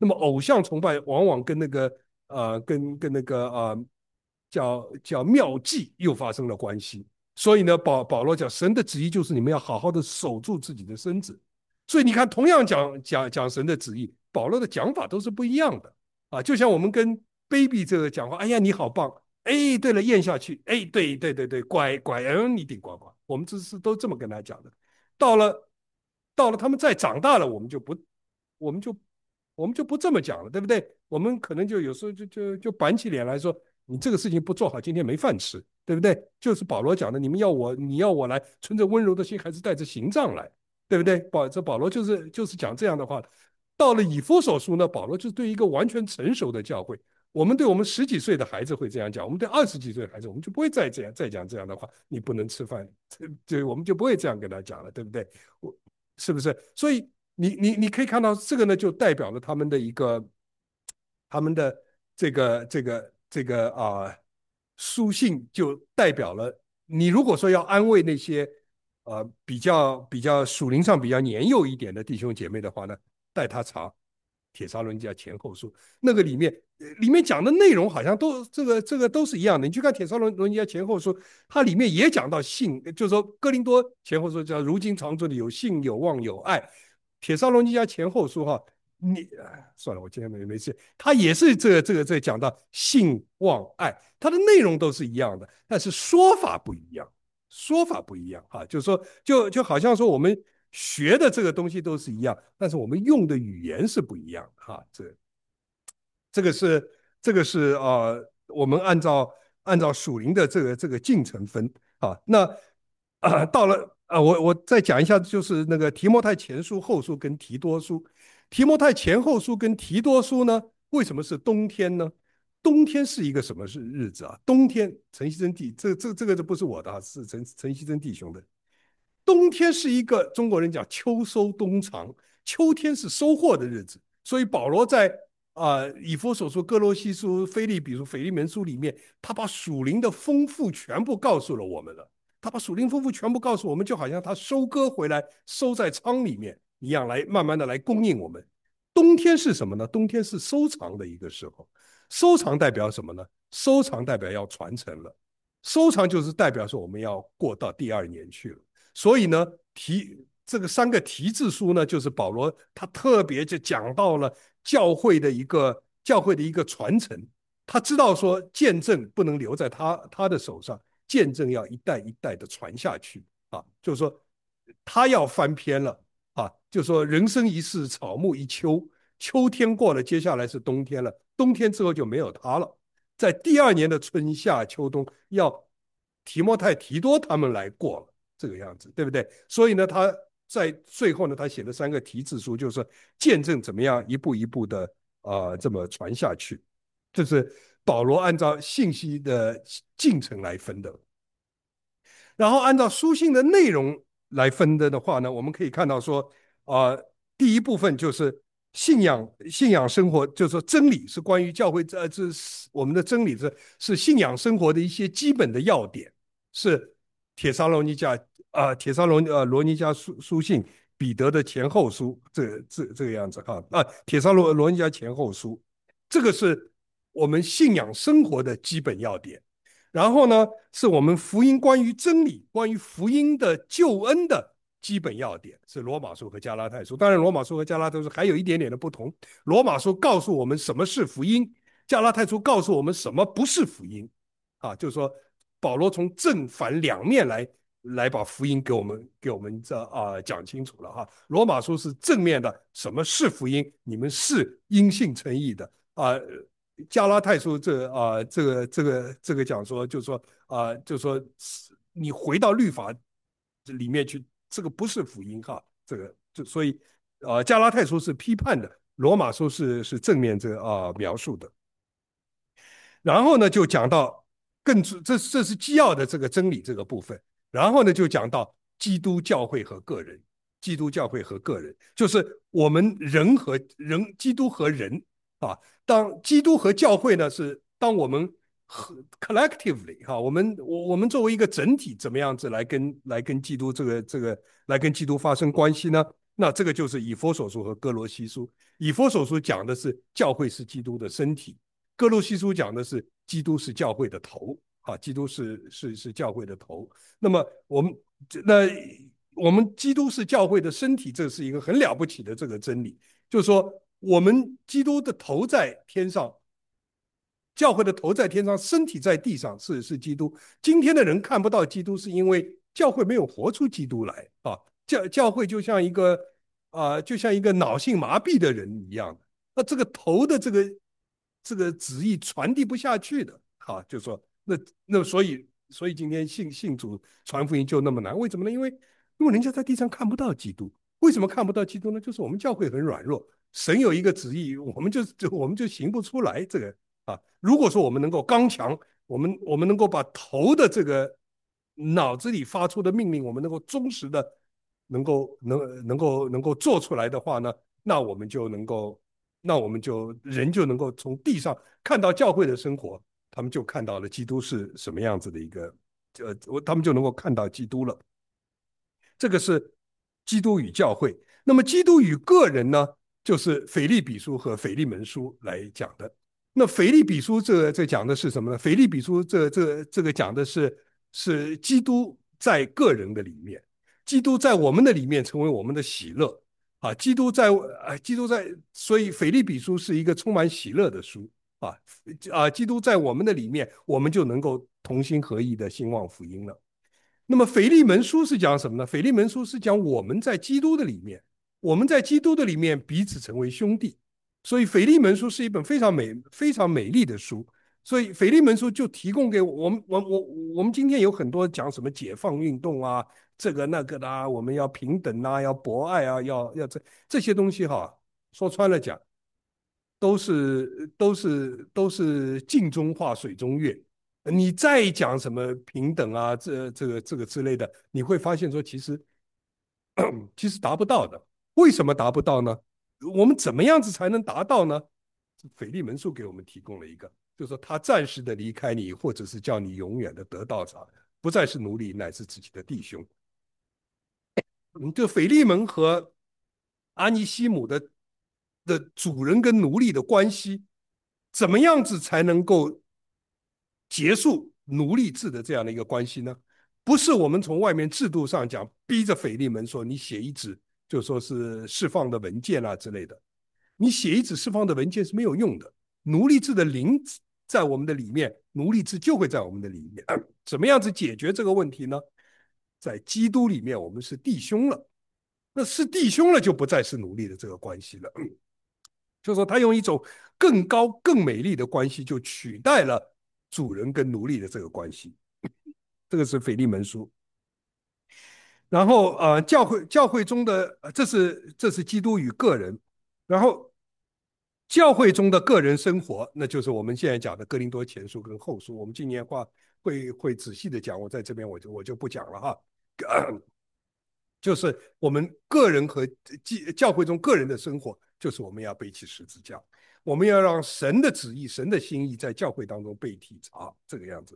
Speaker 1: 那么偶像崇拜往往跟那个呃跟跟那个呃叫叫妙计又发生了关系。所以呢，保保罗讲神的旨意就是你们要好好的守住自己的身子。所以你看，同样讲讲讲神的旨意，保罗的讲法都是不一样的啊。就像我们跟 baby 这个讲话，哎呀你好棒，哎对了咽下去，哎对对对对乖乖，嗯你顶呱呱，我们这是都这么跟他讲的。到了到了他们再长大了，我们就不我们就我们就不这么讲了，对不对？我们可能就有时候就就就板起脸来说，你这个事情不做好，今天没饭吃，对不对？就是保罗讲的，你们要我，你要我来，存着温柔的心，还是带着刑杖来，对不对？保这保罗就是就是讲这样的话。到了以弗所书呢，保罗就是对一个完全成熟的教会，我们对我们十几岁的孩子会这样讲，我们对二十几岁的孩子，我们就不会再这样再讲这样的话，你不能吃饭，这我们就不会这样跟他讲了，对不对？我是不是？所以你你你可以看到这个呢，就代表了他们的一个他们的这个这个这个啊、呃书信，就代表了你如果说要安慰那些呃比较比较属灵上比较年幼一点的弟兄姐妹的话呢，带他查铁沙伦家前后书，那个里面里面讲的内容好像都这个这个都是一样的。你去看铁沙伦伦家前后书，它里面也讲到信，就是说哥林多前后书叫如今长存的有信有望有爱。铁沙罗尼迦前后书哈，你算了，我今天没没事。他也是这个这个这个讲到信望爱，它的内容都是一样的，但是说法不一样，说法不一样哈。就是说，就就好像说我们学的这个东西都是一样，但是我们用的语言是不一样的哈。这这个是这个是呃，我们按照按照属灵的这个这个进程分啊。那啊、呃到了啊、呃，我我再讲一下，就是那个提摩太前书、后书跟提多书。提摩太前后书跟提多书呢，为什么是冬天呢？冬天是一个什么日日子啊？冬天，陈锡珍弟，这这这个就不是我的啊，是陈陈锡珍弟兄的。冬天是一个中国人讲秋收冬藏，秋天是收获的日子，所以保罗在啊、呃、以弗所书、哥罗西书、腓立比书、腓利门书里面，他把属灵的丰富全部告诉了我们了。他把属灵丰富全部告诉我们，就好像他收割回来，收在仓里面一样，来慢慢的来供应我们。冬天是什么呢？冬天是收藏的一个时候，收藏代表什么呢？收藏代表要传承了，收藏就是代表说我们要过到第二年去了。所以呢，提这个三个题字书呢，就是保罗他特别就讲到了教会的一个教会的一个传承。他知道说见证不能留在他他的手上，见证要一代一代的传下去啊，就是说他要翻篇了啊，就是说人生一世，草木一秋，秋天过了，接下来是冬天了，冬天之后就没有他了。在第二年的春夏秋冬，要提摩太、提多他们来过了。这个样子，对不对？所以呢，他在最后呢，他写了三个题字书，就是见证怎么样一步一步的啊、呃、这么传下去。这是保罗按照信息的进程来分的。然后按照书信的内容来分的的话呢，我们可以看到说，啊、呃，第一部分就是信仰，信仰生活，就是说真理是关于教会，这这是我们的真理，这是信仰生活的一些基本的要点，是铁沙罗尼迦啊、呃，铁沙罗呃罗尼迦书书信，彼得的前后书，这这这个样子哈啊，铁沙罗罗尼迦前后书，这个是我们信仰生活的基本要点。然后呢，是我们福音关于真理、关于福音的救恩的基本要点，是罗马书和加拉太书。当然，罗马书和加拉太书还有一点点的不同。罗马书告诉我们什么是福音，加拉太书告诉我们什么不是福音。啊，就是说，保罗从正反两面来来把福音给我们给我们这啊、呃、讲清楚了哈。罗马书是正面的，什么是福音？你们是因信称义的啊。呃加拉太书这啊、呃、这个这个这个讲说，就是说啊、呃，就是说你回到律法里面去，这个不是福音哈，这个就所以啊、呃，加拉太书是批判的，罗马书是是正面这个啊、呃、描述的。然后呢，就讲到更这这是基要的这个真理这个部分。然后呢，就讲到基督教会和个人，基督教会和个人，就是我们人和人，基督和人啊。当基督和教会呢，是当我们和 collectively 哈、啊，我们我我们作为一个整体，怎么样子来跟来跟基督这个这个来跟基督发生关系呢？ 那这个就是以弗所书和哥罗西书。以弗所书讲的是教会是基督的身体，哥罗西书讲的是基督是教会的头啊，基督是是是教会的头。那么我们那我们基督是教会的身体，这是一个很了不起的这个真理，就是说我们基督的头在天上，教会的头在天上，身体在地上，是是基督。今天的人看不到基督，是因为教会没有活出基督来啊。教教会就像一个啊、呃就像一个脑性麻痹的人一样，那这个头的这个这个旨意传递不下去的啊，就说那那所以所以今天信信主传福音就那么难，为什么呢？因为因为人家在地上看不到基督。为什么看不到基督呢？就是我们教会很软弱，神有一个旨意，我们就就我们就行不出来这个。啊，如果说我们能够刚强，我们我们能够把头的这个脑子里发出的命令，我们能够忠实的，能够能能够能够做出来的话呢，那我们就能够，那我们就人就能够从地上看到教会的生活，他们就看到了基督是什么样子的一个，呃，他们就能够看到基督了。这个是基督与教会。那么基督与个人呢，就是腓立比书和腓利门书来讲的。那腓立比书这这讲的是什么呢？腓立比书这这这个讲的是是基督在个人的里面，基督在我们的里面成为我们的喜乐啊，基督在啊，基督在，所以腓立比书是一个充满喜乐的书啊啊，基督在我们的里面，我们就能够同心合意的兴旺福音了。那么腓利门书是讲什么呢？腓利门书是讲我们在基督的里面，我们在基督的里面彼此成为兄弟。所以腓利门书是一本非常美、非常美丽的书。所以腓利门书就提供给我们，我我我们今天有很多讲什么解放运动啊，这个那个的啊，我们要平等啊，要博爱啊，要要这这些东西哈，说穿了讲，都是都是都是镜中画水中月。你再讲什么平等啊，这这个这个之类的，你会发现说其实其实达不到的。为什么达不到呢？我们怎么样子才能达到呢？腓利门书给我们提供了一个，就是说他暂时的离开你，或者是叫你永远的得到啥，不再是奴隶，乃是自己的弟兄。嗯，这腓利门和阿尼西姆的的主人跟奴隶的关系，怎么样子才能够结束奴隶制的这样的一个关系呢？不是我们从外面制度上讲，逼着腓利门说你写一纸，就说是释放的文件啊之类的。你写一纸释放的文件是没有用的。奴隶制的灵在我们的里面，奴隶制就会在我们的里面。怎么样子解决这个问题呢？在基督里面，我们是弟兄了。那是弟兄了，就不再是奴隶的这个关系了。就是说，他用一种更高、更美丽的关系，就取代了主人跟奴隶的这个关系。这个是腓利门书。然后呃，教会教会中的这是这是基督与个人，然后教会中的个人生活，那就是我们现在讲的哥林多前书跟后书。我们今年话会会仔细的讲，我在这边我就我就不讲了哈。就是我们个人和教会中个人的生活，就是我们要背起十字架，我们要让神的旨意、神的心意在教会当中被体察，这个样子。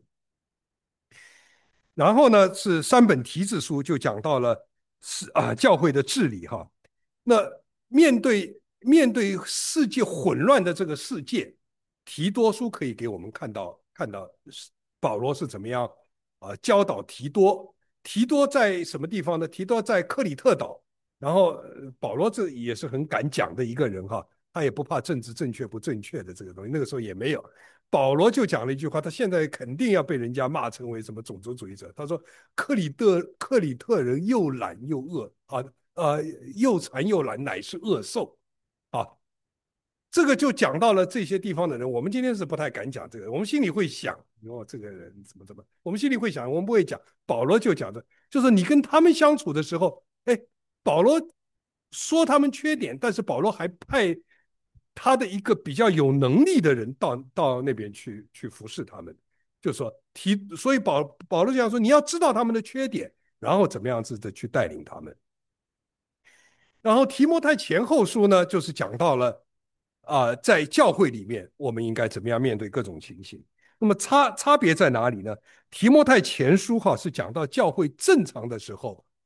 Speaker 1: 然后呢，是三本题字书就讲到了是啊教会的治理哈。那面对面对世界混乱的这个世界，提多书可以给我们看到看到保罗是怎么样啊教导提多。提多在什么地方呢？提多在克里特岛。然后保罗这也是很敢讲的一个人哈，他也不怕政治正确不正确的这个东西，那个时候也没有。保罗就讲了一句话，他现在肯定要被人家骂成为什么种族主义者。他说克里特克里特人又懒又饿啊，呃，又馋又懒，乃是恶兽啊。这个就讲到了这些地方的人，我们今天是不太敢讲这个，我们心里会想，哦，这个人怎么怎么，我们心里会想，我们不会讲。保罗就讲的，就是你跟他们相处的时候，哎，保罗说他们缺点，但是保罗还派他的一个比较有能力的人到到那边去去服侍他们，就说提，所以保保罗讲说，你要知道他们的缺点，然后怎么样子的去带领他们。然后提摩太前后书呢，就是讲到了啊、呃在教会里面我们应该怎么样面对各种情形。那么差差别在哪里呢？提摩太前书哈是讲到教会正常的时候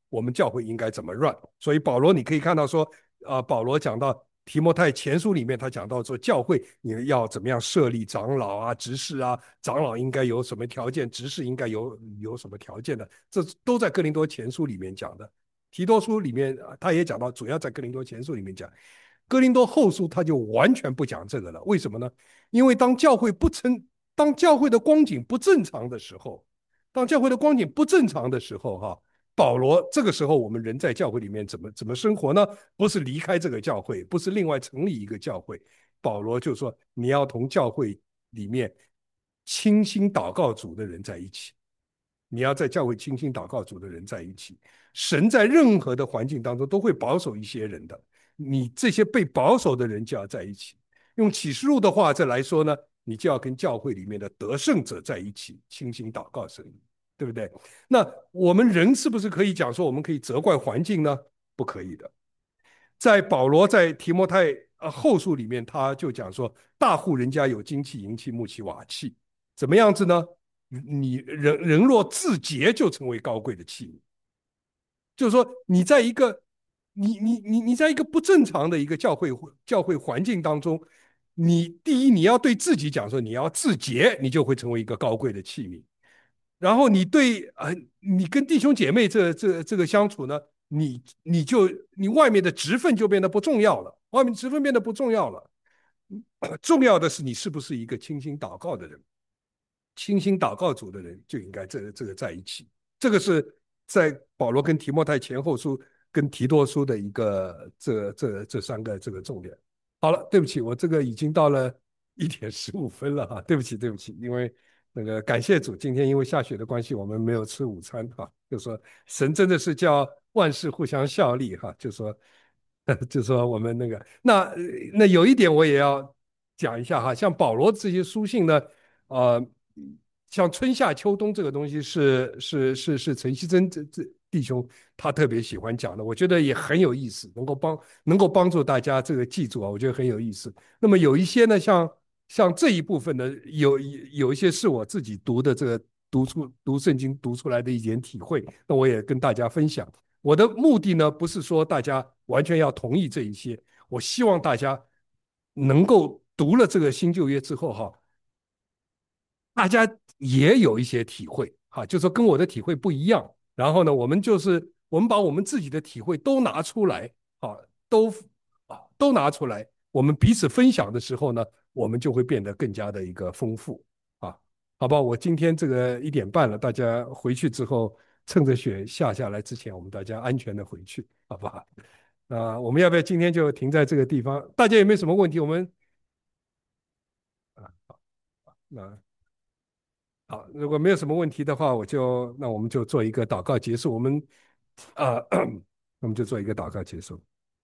Speaker 1: 我们教会应该怎么 run。所以保罗你可以看到说，啊、呃，保罗讲到提摩太前书里面，他讲到说教会你要怎么样设立长老啊、执事啊，长老应该有什么条件，执事应该有有什么条件的，这都在哥林多前书里面讲的。提多书里面他也讲到，主要在哥林多前书里面讲。哥林多后书他就完全不讲这个了，为什么呢？因为当教会不称，当教会的光景不正常的时候，当教会的光景不正常的时候，哈，保罗这个时候我们人在教会里面怎么怎么生活呢？不是离开这个教会，不是另外成立一个教会。保罗就说你要同教会里面倾心祷告主的人在一起，你要在教会倾心祷告主的人在一起。神在任何的环境当中都会保守一些人的，你这些被保守的人就要在一起。用启示录的话再来说呢，你就要跟教会里面的得胜者在一起，倾心祷告神，对不对？那我们人是不是可以讲说我们可以责怪环境呢？不可以的。在保罗在提摩太呃后书里面，他就讲说，大户人家有金器、银器、木器、瓦器，怎么样子呢？你人人若自洁，就成为高贵的器皿。就是说，你在一个你你你你在一个不正常的一个教会教会环境当中，你第一你要对自己讲说你要自洁，你就会成为一个高贵的器皿。然后你对呃你跟弟兄姐妹这这这个相处呢，你你就你外面的职分就变得不重要了，外面职分变得不重要了，重要的是你是不是一个倾心祷告的人。倾心祷告主的人就应该这个这个在一起。这个是在保罗跟提摩太前后书跟提多书的一个这这这三个这个重点。好了，对不起，我这个已经到了一点十五分了哈，对不起对不起，因为那个感谢主，今天因为下雪的关系，我们没有吃午餐哈，就说神真的是叫万事互相效力哈，就说就说我们那个那那有一点我也要讲一下哈，像保罗这些书信呢。呃，像春夏秋冬这个东西是是是是陈锡珍这这弟兄他特别喜欢讲的，我觉得也很有意思，能够帮能够帮助大家这个记住啊，我觉得很有意思。那么有一些呢，像像这一部分呢，有有一些是我自己读的这个读出读圣经读出来的一点体会，那我也跟大家分享。我的目的呢，不是说大家完全要同意这一些，我希望大家能够读了这个新旧约之后哈。大家也有一些体会哈，就说跟我的体会不一样。然后呢，我们就是我们把我们自己的体会都拿出来啊，都啊都拿出来，我们彼此分享的时候呢，我们就会变得更加的一个丰富啊。好吧，我今天这个一点半了，大家回去之后，趁着雪下下来之前，我们大家安全的回去，好不好？那我们要不要今天就停在这个地方？大家有没有什么问题？我们啊，那。好，如果没有什么问题的话，我就那我们就做一个祷告结束。我们啊、呃，我们就做一个祷告结束。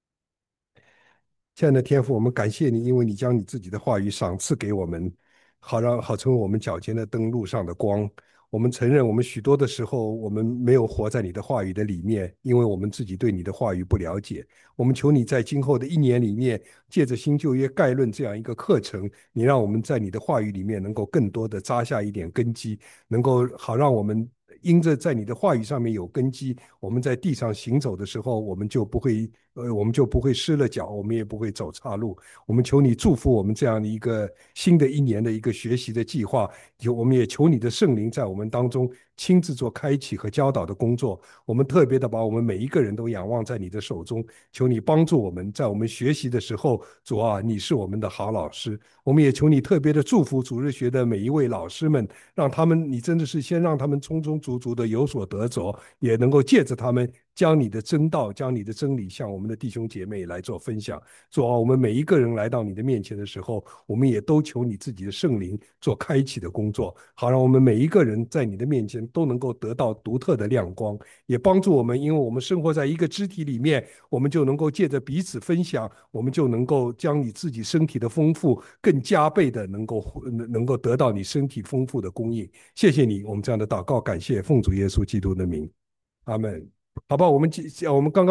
Speaker 1: 亲爱的天父，我们感谢你，因为你将你自己的话语赏赐给我们，好让好成为我们脚前的灯路上的光。我们承认，我们许多的时候，我们没有活在你的话语的里面，因为我们自己对你的话语不了解。我们求你在今后的一年里面，借着新旧约概论这样一个课程，你让我们在你的话语里面能够更多的扎下一点根基，能够好让我们因着在你的话语上面有根基，我们在地上行走的时候，我们就不会呃，我们就不会失了脚，我们也不会走岔路。我们求你祝福我们这样的一个新的一年的一个学习的计划，就我们也求你的圣灵在我们当中亲自做开启和教导的工作。我们特别的把我们每一个人都仰望在你的手中，求你帮助我们在我们学习的时候，主啊，你是我们的好老师。我们也求你特别的祝福主日学的每一位老师们，让他们，你真的是先让他们充充足足的有所得着，也能够借着他们将你的真道、将你的真理向我们的弟兄姐妹来做分享。主啊，我们每一个人来到你的面前的时候，我们也都求你自己的圣灵做开启的工作，好让我们每一个人在你的面前都能够得到独特的亮光，也帮助我们，因为我们生活在一个肢体里面，我们就能够借着彼此分享，我们就能够将你自己身体的丰富更加倍的能够能够得到你身体丰富的供应。谢谢你，我们这样的祷告感谢，奉主耶稣基督的名，阿门。好吧，我们我们刚刚。